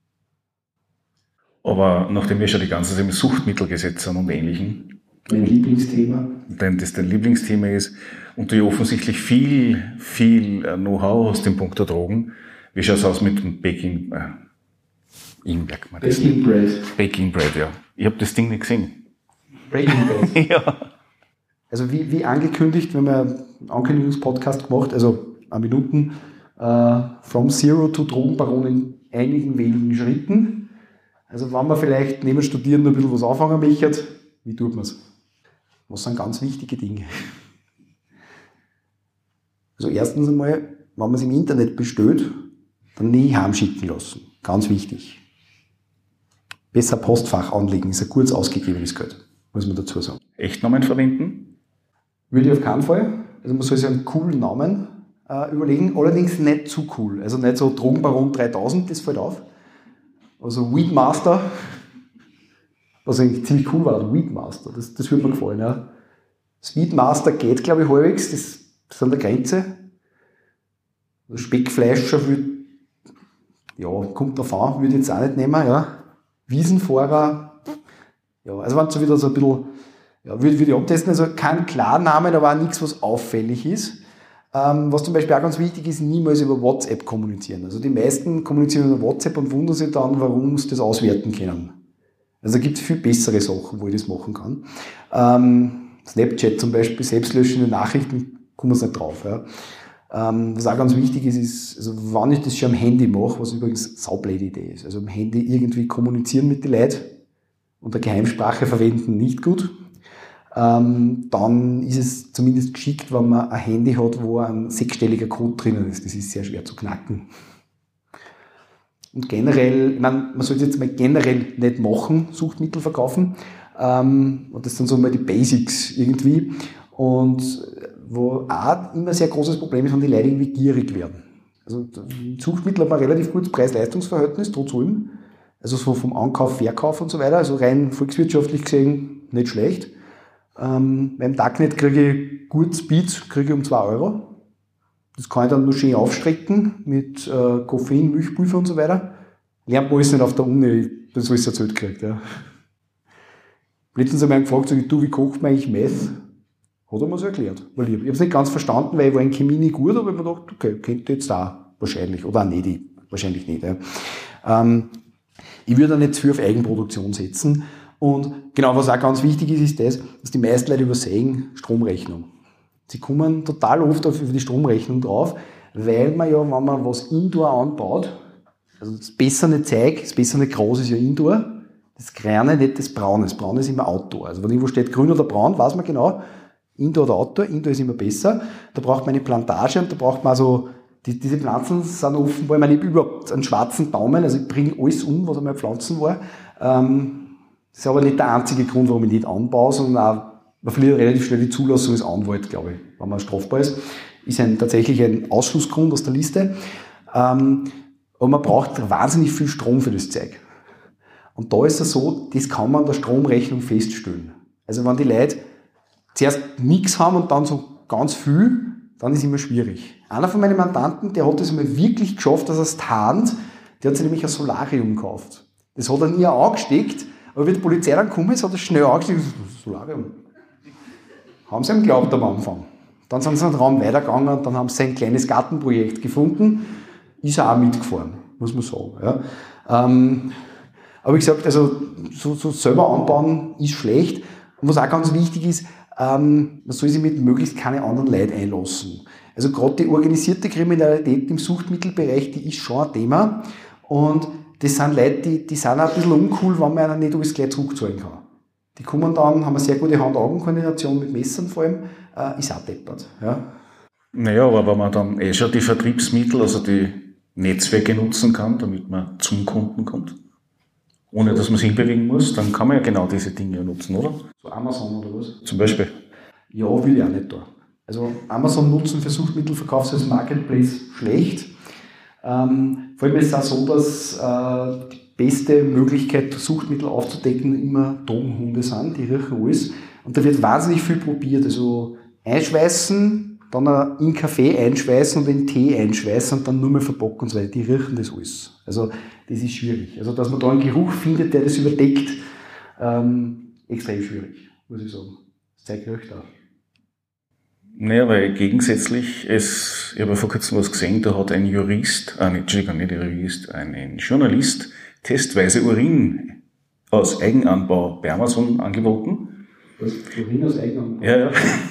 Aber nachdem wir schon die ganze Zeit im Suchtmittelgesetz sind und Ähnlichem, mein Lieblingsthema. Denn das dein Lieblingsthema ist und du ja offensichtlich viel, viel Know-how hast im Punkt der Drogen. Wie schaut es aus mit dem Baking, äh, in, merkt man das Baking Bread. Baking Bread, ja. Ich habe das Ding nicht gesehen. Breaking Bread. Ja. Also wie, wie angekündigt, wir haben einen Ankündigungspodcast gemacht, also eine Minuten, äh, From Zero to Drogenbaron in einigen wenigen Schritten. Also wenn man vielleicht neben Studieren ein bisschen was anfangen möchte, wie tut man es? Was sind ganz wichtige Dinge? Also erstens einmal, wenn man es im Internet bestellt, dann nie heimschicken lassen. Ganz wichtig. Besser Postfach anlegen, ist ein kurz ausgegebenes Geld, muss man dazu sagen. Echtnamen verwenden? Würde ich auf keinen Fall. Also man soll sich einen coolen Namen äh, überlegen, allerdings nicht zu cool. Also nicht so Drogenbaron dreitausend, das fällt auf. Also Weedmaster, was eigentlich ziemlich cool war, Weedmaster, das, das würde mir gefallen. Ja. Das Weedmaster geht, glaube ich, halbwegs, das, das ist an der Grenze. Das Speckfleischer würde, ja, kommt drauf an, würde ich jetzt auch nicht nehmen. Ja. Wiesenfahrer, ja, also wenn es so wieder so ein bisschen, ja, würde, würde ich abtesten, also kein Klarnamen, aber auch nichts, was auffällig ist. Ähm, was zum Beispiel auch ganz wichtig ist, niemals über WhatsApp kommunizieren. Also die meisten kommunizieren über WhatsApp und wundern sich dann, warum sie das auswerten können. Also da gibt es viel bessere Sachen, wo ich das machen kann. Ähm, Snapchat zum Beispiel, selbstlöschende Nachrichten, kommen wir nicht drauf. Ja. Ähm, was auch ganz wichtig ist, ist, also wenn ich das schon am Handy mache, was übrigens eine saublöde Idee ist, also am Handy irgendwie kommunizieren mit den Leuten und eine Geheimsprache verwenden, nicht gut. Ähm, dann ist es zumindest geschickt, wenn man ein Handy hat, wo ein sechsstelliger Code drinnen ist. Das ist sehr schwer zu knacken. Und generell, ich meine, man sollte jetzt mal generell nicht machen, Suchtmittel verkaufen. Ähm, und das sind so mal die Basics irgendwie. Und wo auch immer ein sehr großes Problem ist, wenn die Leute irgendwie gierig werden. Also Suchtmittel hat man ein relativ gutes Preis-Leistungs-Verhältnis, trotz allem. Also so vom Ankauf, Verkauf und so weiter. Also rein volkswirtschaftlich gesehen nicht schlecht. Ähm, beim Darknet kriege ich gut Speed, kriege ich um zwei Euro. Das kann ich dann nur schön aufstrecken mit äh, Koffein, Milchpulver und so weiter. Lernt man alles nicht auf der Uni, das alles erzählt kriegt. Ja. Letztens haben wir gefragt, sag ich, du, wie kocht man eigentlich Meth? Hat er mir so erklärt. Weil ich ich habe es nicht ganz verstanden, weil ich war in Chemie nicht gut, aber ich habe mir gedacht, okay, könnte jetzt da wahrscheinlich, oder auch nicht, ich, wahrscheinlich nicht. Ja. Ähm, ich würde da nicht zu viel auf Eigenproduktion setzen. Und genau, was auch ganz wichtig ist, ist das, dass die meisten Leute übersehen Stromrechnung. Sie kommen total oft auf über die Stromrechnung drauf, weil man ja, wenn man was Indoor anbaut, also das bessere Zeug, das bessere Gras ist ja Indoor, das Grüne, nicht das Braune. Das Braune ist immer Outdoor. Also wenn irgendwo steht grün oder braun, weiß man genau, Indoor oder Outdoor, Indoor ist immer besser. Da braucht man eine Plantage und da braucht man also, die, diese Pflanzen sind offenbar, ich meine, ich habe überhaupt einen schwarzen Daumen, also ich bringe alles um, was einmal Pflanzen war. Ähm, Das ist aber nicht der einzige Grund, warum ich nicht anbaue, sondern auch, man verliert relativ schnell die Zulassung als Anwalt, glaube ich, wenn man strafbar ist. Ist ein, tatsächlich ein Ausschlussgrund aus der Liste. Ähm, aber man braucht wahnsinnig viel Strom für das Zeug. Und da ist es so, das kann man an der Stromrechnung feststellen. Also wenn die Leute zuerst nichts haben und dann so ganz viel, dann ist es immer schwierig. Einer von meinen Mandanten, der hat es einmal wirklich geschafft, dass er es tarnt, der hat sich nämlich ein Solarium gekauft. Das hat er nie angesteckt. Aber wie die Polizei dann gekommen ist, hat er schnell angeschrieben, Solarium. Haben sie ihm geglaubt am Anfang. Dann sind sie einen Raum weitergegangen und dann haben sie ein kleines Gartenprojekt gefunden. Ist er auch mitgefahren, muss man sagen. Ja. Ähm, aber wie gesagt, also so, so selber anbauen ist schlecht. Und was auch ganz wichtig ist, ähm, man soll sich mit möglichst keine anderen Leute einlassen. Also gerade die organisierte Kriminalität im Suchtmittelbereich, die ist schon ein Thema. Und das sind Leute, die, die sind auch ein bisschen uncool, wenn man ihnen nicht alles gleich zurückzahlen kann. Die kommen dann, haben eine sehr gute Hand-Augen-Koordination mit Messern vor allem, äh, ist auch deppert. Ja. Naja, aber wenn man dann eh schon die Vertriebsmittel, also die Netzwerke nutzen kann, damit man zum Kunden kommt, ohne dass man sich hinbewegen muss, dann kann man ja genau diese Dinge nutzen, oder? So Amazon oder was? Zum Beispiel. Ja, will ich auch nicht da. Also Amazon nutzen für Suchtmittelverkauf als Marketplace schlecht. Ähm, vor allem ist es auch so, dass äh, die beste Möglichkeit, Suchtmittel aufzudecken, immer Drogenhunde sind, die riechen alles. Und da wird wahnsinnig viel probiert. Also einschweißen, dann in Kaffee einschweißen und in Tee einschweißen und dann nur mehr verpacken und so weiter. Die riechen das alles. Also das ist schwierig. Also dass man da einen Geruch findet, der das überdeckt, ähm, extrem schwierig, muss ich sagen. Das zeigt riecht auch. Naja, weil gegensätzlich, es, ich habe vor kurzem was gesehen, da hat ein Jurist, ah, nicht, Entschuldigung, nicht ein Jurist, ein, ein Journalist testweise Urin aus Eigenanbau bei Amazon angeboten. Was? Urin aus Eigenanbau? Ja, ja.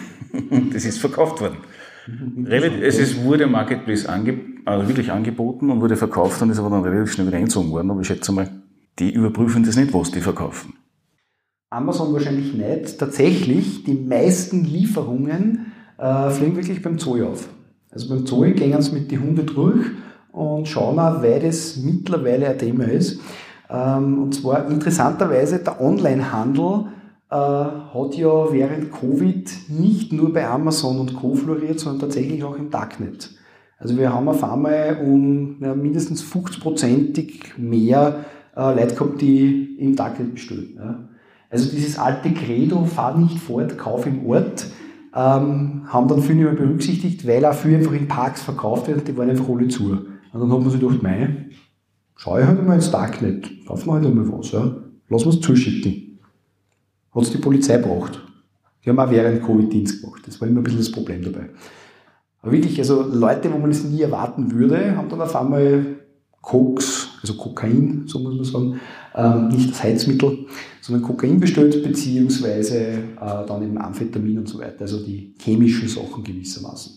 Das ist verkauft worden. Relativ, es ist, wurde im Marketplace ange, also wirklich angeboten und wurde verkauft und ist aber dann relativ schnell wieder eingezogen worden. Aber ich schätze mal, die überprüfen das nicht, was die verkaufen. Amazon wahrscheinlich nicht. Tatsächlich, die meisten Lieferungen äh, fliegen wirklich beim Zoll auf. Also beim Zoll gehen sie mit den Hunden durch und schauen auch, weil das mittlerweile ein Thema ist. Ähm, und zwar interessanterweise, der Onlinehandel äh, hat ja während Covid nicht nur bei Amazon und Co. floriert, sondern tatsächlich auch im Darknet. Also wir haben auf einmal um ja, mindestens fünfzig-prozentig mehr äh, Leute gehabt, die im Darknet bestellen. Ja. Also dieses alte Credo, fahr nicht fort, kauf im Ort, ähm, haben dann viele nicht mehr berücksichtigt, weil auch viel einfach in Parks verkauft wird, die waren einfach alle zu. Und dann hat man sich gedacht, mei, schau ich halt einmal ins Darknet, kauf mir halt einmal was, ja. Lass uns zuschicken. Hat es die Polizei gebracht. Die haben auch während Covid Dienst gemacht. Das war immer ein bisschen das Problem dabei. Aber wirklich, also Leute, wo man es nie erwarten würde, haben dann auf einmal Koks, also Kokain, so muss man sagen, ähm, nicht das Heizmittel, sondern Kokain bestellt, beziehungsweise äh, dann eben Amphetamin und so weiter, also die chemischen Sachen gewissermaßen.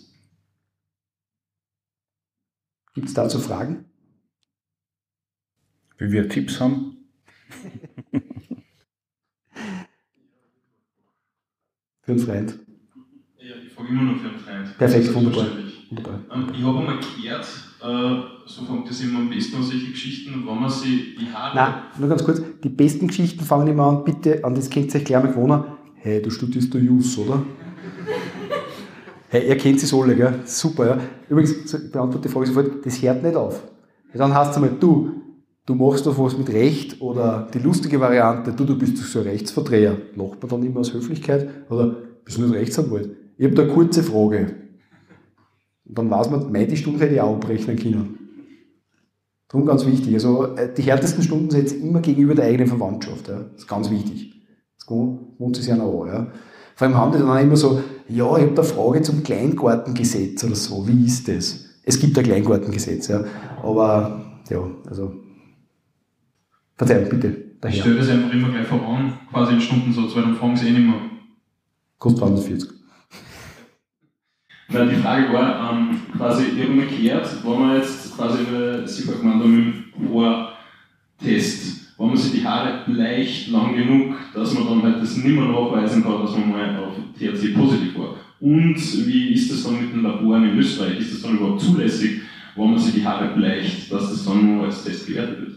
Gibt es dazu Fragen? Wie wir Tipps haben? Für einen Freund. Ja, ich frage immer noch für einen Freund. Perfekt, wunderbar. wunderbar. Ähm, ich habe einmal gehört, äh, so fängt das immer am besten an, solche Geschichten, wenn man sich die Haare... Nein, nur ganz kurz, die besten Geschichten fangen immer an, bitte, an das könnt ihr euch gleich mal gewohnen. Hey, du studierst der Jus, oder? Hey, ihr kennt es alle, gell? Super, ja. Übrigens, ich beantworte die Frage sofort, das hört nicht auf. Dann heißt es einmal, du, du machst doch was mit Recht, oder die lustige Variante, du, du bist so ein Rechtsverdreher. Lacht man dann immer aus Höflichkeit, oder bist du nicht Rechtsanwalt? Ich habe da eine kurze Frage. Und dann weiß man, meine, die Stunde hätte ich auch abrechnen können. Darum ganz wichtig. Also die härtesten Stunden sind jetzt immer gegenüber der eigenen Verwandtschaft. Ja. Das ist ganz wichtig. Das wohnt sich ja noch an. Ja. Vor allem haben die dann auch immer so, ja, ich habe da eine Frage zum Kleingartengesetz oder so. Wie ist das? Es gibt ein Kleingartengesetz, ja. Aber, ja, also, Verzeihung, bitte. Ich stelle das einfach immer gleich voran, quasi in Stundensatz, weil dann fragen sie eh nicht mehr. Kostet zweihundertvierzig. Nein, die Frage war, ähm, quasi, ich habe mal gehört, wenn man jetzt quasi, weil Sie vorhin gemeint haben, mit dem Haartest, wenn man sich die Haare bleicht lang genug, dass man dann halt das nicht mehr nachweisen kann, dass man mal auf T H C positiv war. Und wie ist das dann mit den Laboren in Österreich? Ist das dann überhaupt zulässig, wenn man sich die Haare bleicht, dass das dann nur als Test gewertet wird?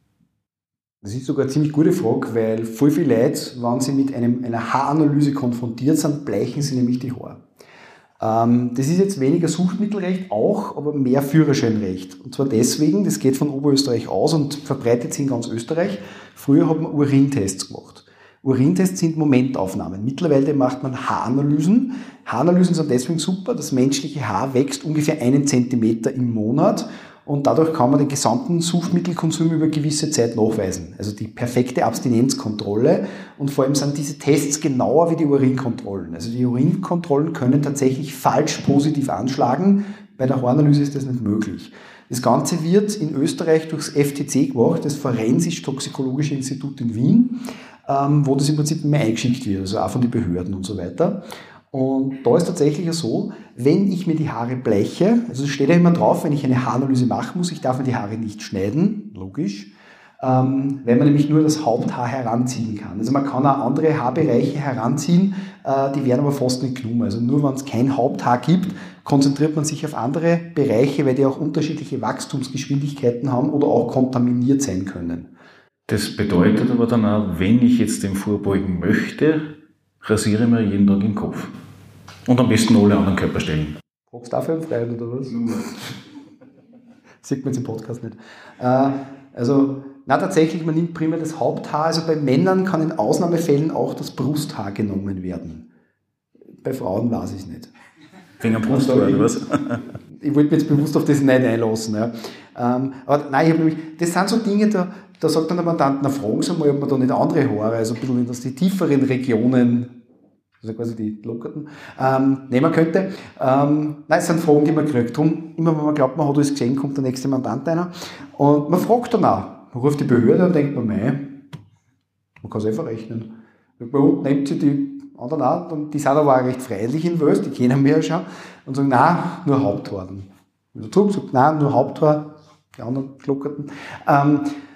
Das ist sogar eine ziemlich gute Frage, weil voll viele Leute, wenn sie mit einem, einer Haaranalyse konfrontiert sind, bleichen sie nämlich die Haare. Ähm, das ist jetzt weniger Suchtmittelrecht, auch, aber mehr Führerscheinrecht. Und zwar deswegen, das geht von Oberösterreich aus und verbreitet sich in ganz Österreich. Früher hat man Urintests gemacht. Urintests sind Momentaufnahmen. Mittlerweile macht man Haaranalysen. Haaranalysen sind deswegen super, das menschliche Haar wächst ungefähr einen Zentimeter im Monat. Und dadurch kann man den gesamten Suchtmittelkonsum über eine gewisse Zeit nachweisen. Also die perfekte Abstinenzkontrolle. Und vor allem sind diese Tests genauer wie die Urinkontrollen. Also die Urinkontrollen können tatsächlich falsch positiv anschlagen. Bei der Haaranalyse ist das nicht möglich. Das Ganze wird in Österreich durchs F T C gemacht, das Forensisch-Toxikologische Institut in Wien, wo das im Prinzip immer eingeschickt wird, also auch von den Behörden und so weiter. Und da ist tatsächlich so, wenn ich mir die Haare bleiche, also es steht ja immer drauf, wenn ich eine Haaranalyse machen muss, ich darf mir die Haare nicht schneiden, logisch, ähm, weil man nämlich nur das Haupthaar heranziehen kann. Also man kann auch andere Haarbereiche heranziehen, äh, die werden aber fast nicht genommen. Also nur wenn es kein Haupthaar gibt, konzentriert man sich auf andere Bereiche, weil die auch unterschiedliche Wachstumsgeschwindigkeiten haben oder auch kontaminiert sein können. Das bedeutet aber dann auch, wenn ich jetzt dem vorbeugen möchte, rasiere ich mir jeden Tag den Kopf. Und am besten alle anderen Körperstellen. Fragst du dafür einen Freund oder was? Sieht man jetzt im Podcast nicht. Äh, also, na tatsächlich, man nimmt primär das Haupthaar. Also bei Männern kann in Ausnahmefällen auch das Brusthaar genommen werden. Bei Frauen weiß ich es nicht. Wegen am Brusthaar oder was? Ich wollte mich jetzt bewusst auf das nicht einlassen. Ja. Ähm, aber nein, ich habe nämlich, das sind so Dinge, da, da sagt dann der Mandant, na fragen Sie mal, ob man da nicht andere Haare, also ein bisschen in das, die tieferen Regionen, also quasi die lockerten, ähm, nehmen könnte. Ähm, nein, es sind Fragen, die man kriegt. Drum, immer wenn man glaubt, man hat alles gesehen, kommt der nächste Mandant einer. Und man fragt dann auch. Man ruft die Behörde und denkt man, mei, man kann es einfach rechnen. Bei uns nimmt sie die anderen auch, und die sind aber auch recht freilich in Wels, die kennen wir ja schon, und sagen, nein, nur Haupthaar. Und der Zug sagt, nein, nur Haupthaar, die anderen Glockerten. Ähm,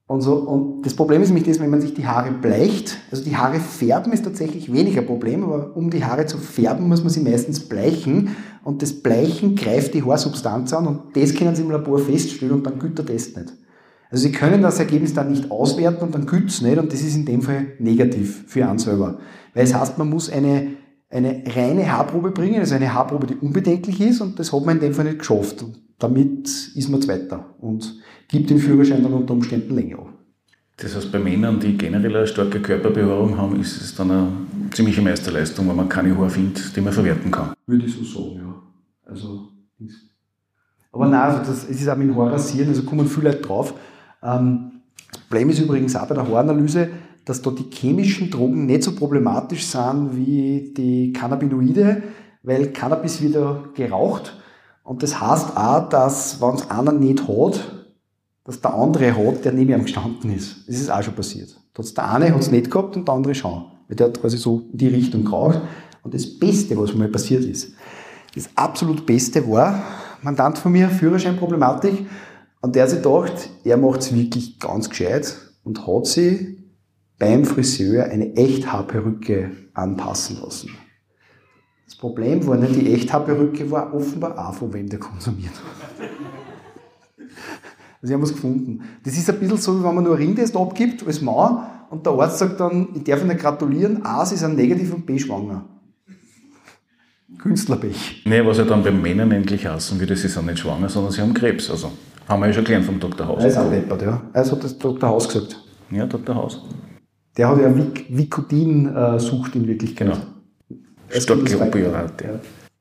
Und, so, und das Problem ist nämlich das, wenn man sich die Haare bleicht, also die Haare färben ist tatsächlich weniger Problem, aber um die Haare zu färben, muss man sie meistens bleichen und das Bleichen greift die Haarsubstanz an und das können sie im Labor feststellen und dann gilt der Test nicht. Also sie können das Ergebnis dann nicht auswerten und dann gilt es nicht und das ist in dem Fall negativ für einen selber. Weil es heißt, man muss eine, eine reine Haarprobe bringen, also eine Haarprobe, die unbedenklich ist und das hat man in dem Fall nicht geschafft. Und damit ist man Zweiter und gibt den Führerschein dann unter Umständen länger auf. Das heißt, bei Männern, die generell eine starke Körperbehaarung haben, ist es dann eine ziemliche Meisterleistung, weil man keine Haare findet, die man verwerten kann. Würde ich so sagen, ja. Also, aber nein, also das, es ist auch mit dem Haarrasieren, also kommen viele Leute drauf. Ähm, das Problem ist übrigens auch bei der Haaranalyse, dass da die chemischen Drogen nicht so problematisch sind wie die Cannabinoide, weil Cannabis wird ja geraucht und das heißt auch, dass wenn es einer nicht hat, dass der andere hat, der neben ihm gestanden ist. Das ist auch schon passiert. Der eine hat es nicht gehabt und der andere schon. Weil der hat quasi so in die Richtung geraucht. Und das Beste, was mal passiert ist, das absolut Beste war, Mandant von mir, Führerscheinproblematik, und der hat sich gedacht, er macht es wirklich ganz gescheit und hat sich beim Friseur eine Echthaarperücke anpassen lassen. Das Problem war nicht, die Echthaarperücke war offenbar auch von wem der konsumiert hat. Also haben wir es gefunden. Das ist ein bisschen so, wie wenn man nur einen Ringtest abgibt als Mann und der Arzt sagt dann, ich darf Ihnen gratulieren, A, Sie sind negativ und B, schwanger. Künstlerpech. Nee, was ja dann bei Männern endlich heißen würde, sie sind nicht schwanger, sondern sie haben Krebs. Also haben wir ja schon gelernt vom Doktor Haus. Er ist auch deppert, ja. Also hat das Doktor Haus gesagt. Ja, Doktor Haus. Der hat ja Vicodin-Sucht in Wirklichkeit. Genau. Starke Opioide. Ja.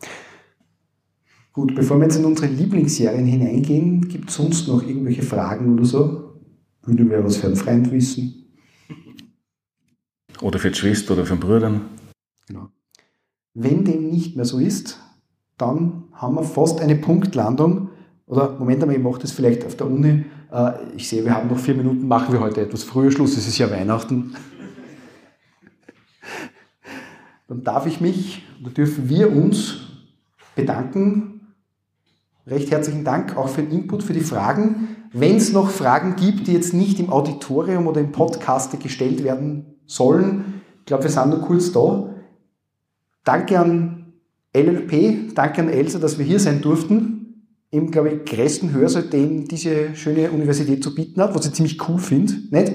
Gut, bevor wir jetzt in unsere Lieblingsserien hineingehen, gibt es sonst noch irgendwelche Fragen oder so? Würde wer was für einen Freund wissen? Oder für die Schwester oder für den Bruder? Genau. Wenn dem nicht mehr so ist, dann haben wir fast eine Punktlandung. Oder, Moment einmal, ich mache das vielleicht auf der Uni. Ich sehe, wir haben noch vier Minuten, machen wir heute etwas früher Schluss, es ist ja Weihnachten. Dann darf ich mich, oder dürfen wir uns bedanken. Recht herzlichen Dank auch für den Input, für die Fragen. Wenn es noch Fragen gibt, die jetzt nicht im Auditorium oder im Podcast gestellt werden sollen, ich glaube, wir sind noch kurz da. Danke an L L P, danke an Elsa, dass wir hier sein durften. Im, glaube ich, größten Hörsaal, den diese schöne Universität zu bieten hat, was ich ziemlich cool finde. Nicht?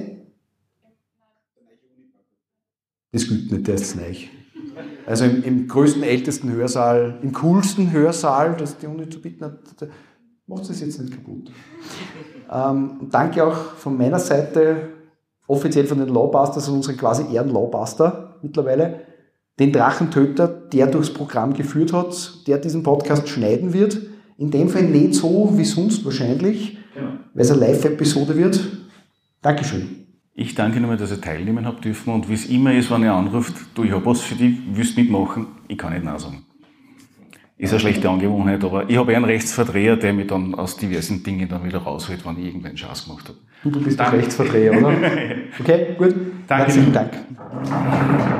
Das gilt nicht, der ist neu. Also im, im größten, ältesten Hörsaal, im coolsten Hörsaal, das die Uni zu bieten hat, macht es jetzt nicht kaputt. Ähm, und danke auch von meiner Seite, offiziell von den Lawbusters und unseren quasi Ehren-Lawbuster mittlerweile, den Drachentöter, der durchs Programm geführt hat, der diesen Podcast schneiden wird. In dem Fall nicht so wie sonst wahrscheinlich, genau, weil es eine Live-Episode wird. Dankeschön. Ich danke nochmal, dass ihr teilnehmen habt dürfen und wie es immer ist, wenn ihr anruft, du, ich habe was für dich, willst mitmachen, ich kann nicht nein sagen. Ist eine schlechte Angewohnheit, aber ich habe einen Rechtsverdreher, der mich dann aus diversen Dingen dann wieder rausholt, wenn ich irgendeinen Schatz gemacht habe. Du, du bist der Rechtsverdreher, oder? Okay, gut. Danke. Herzlichen Dank.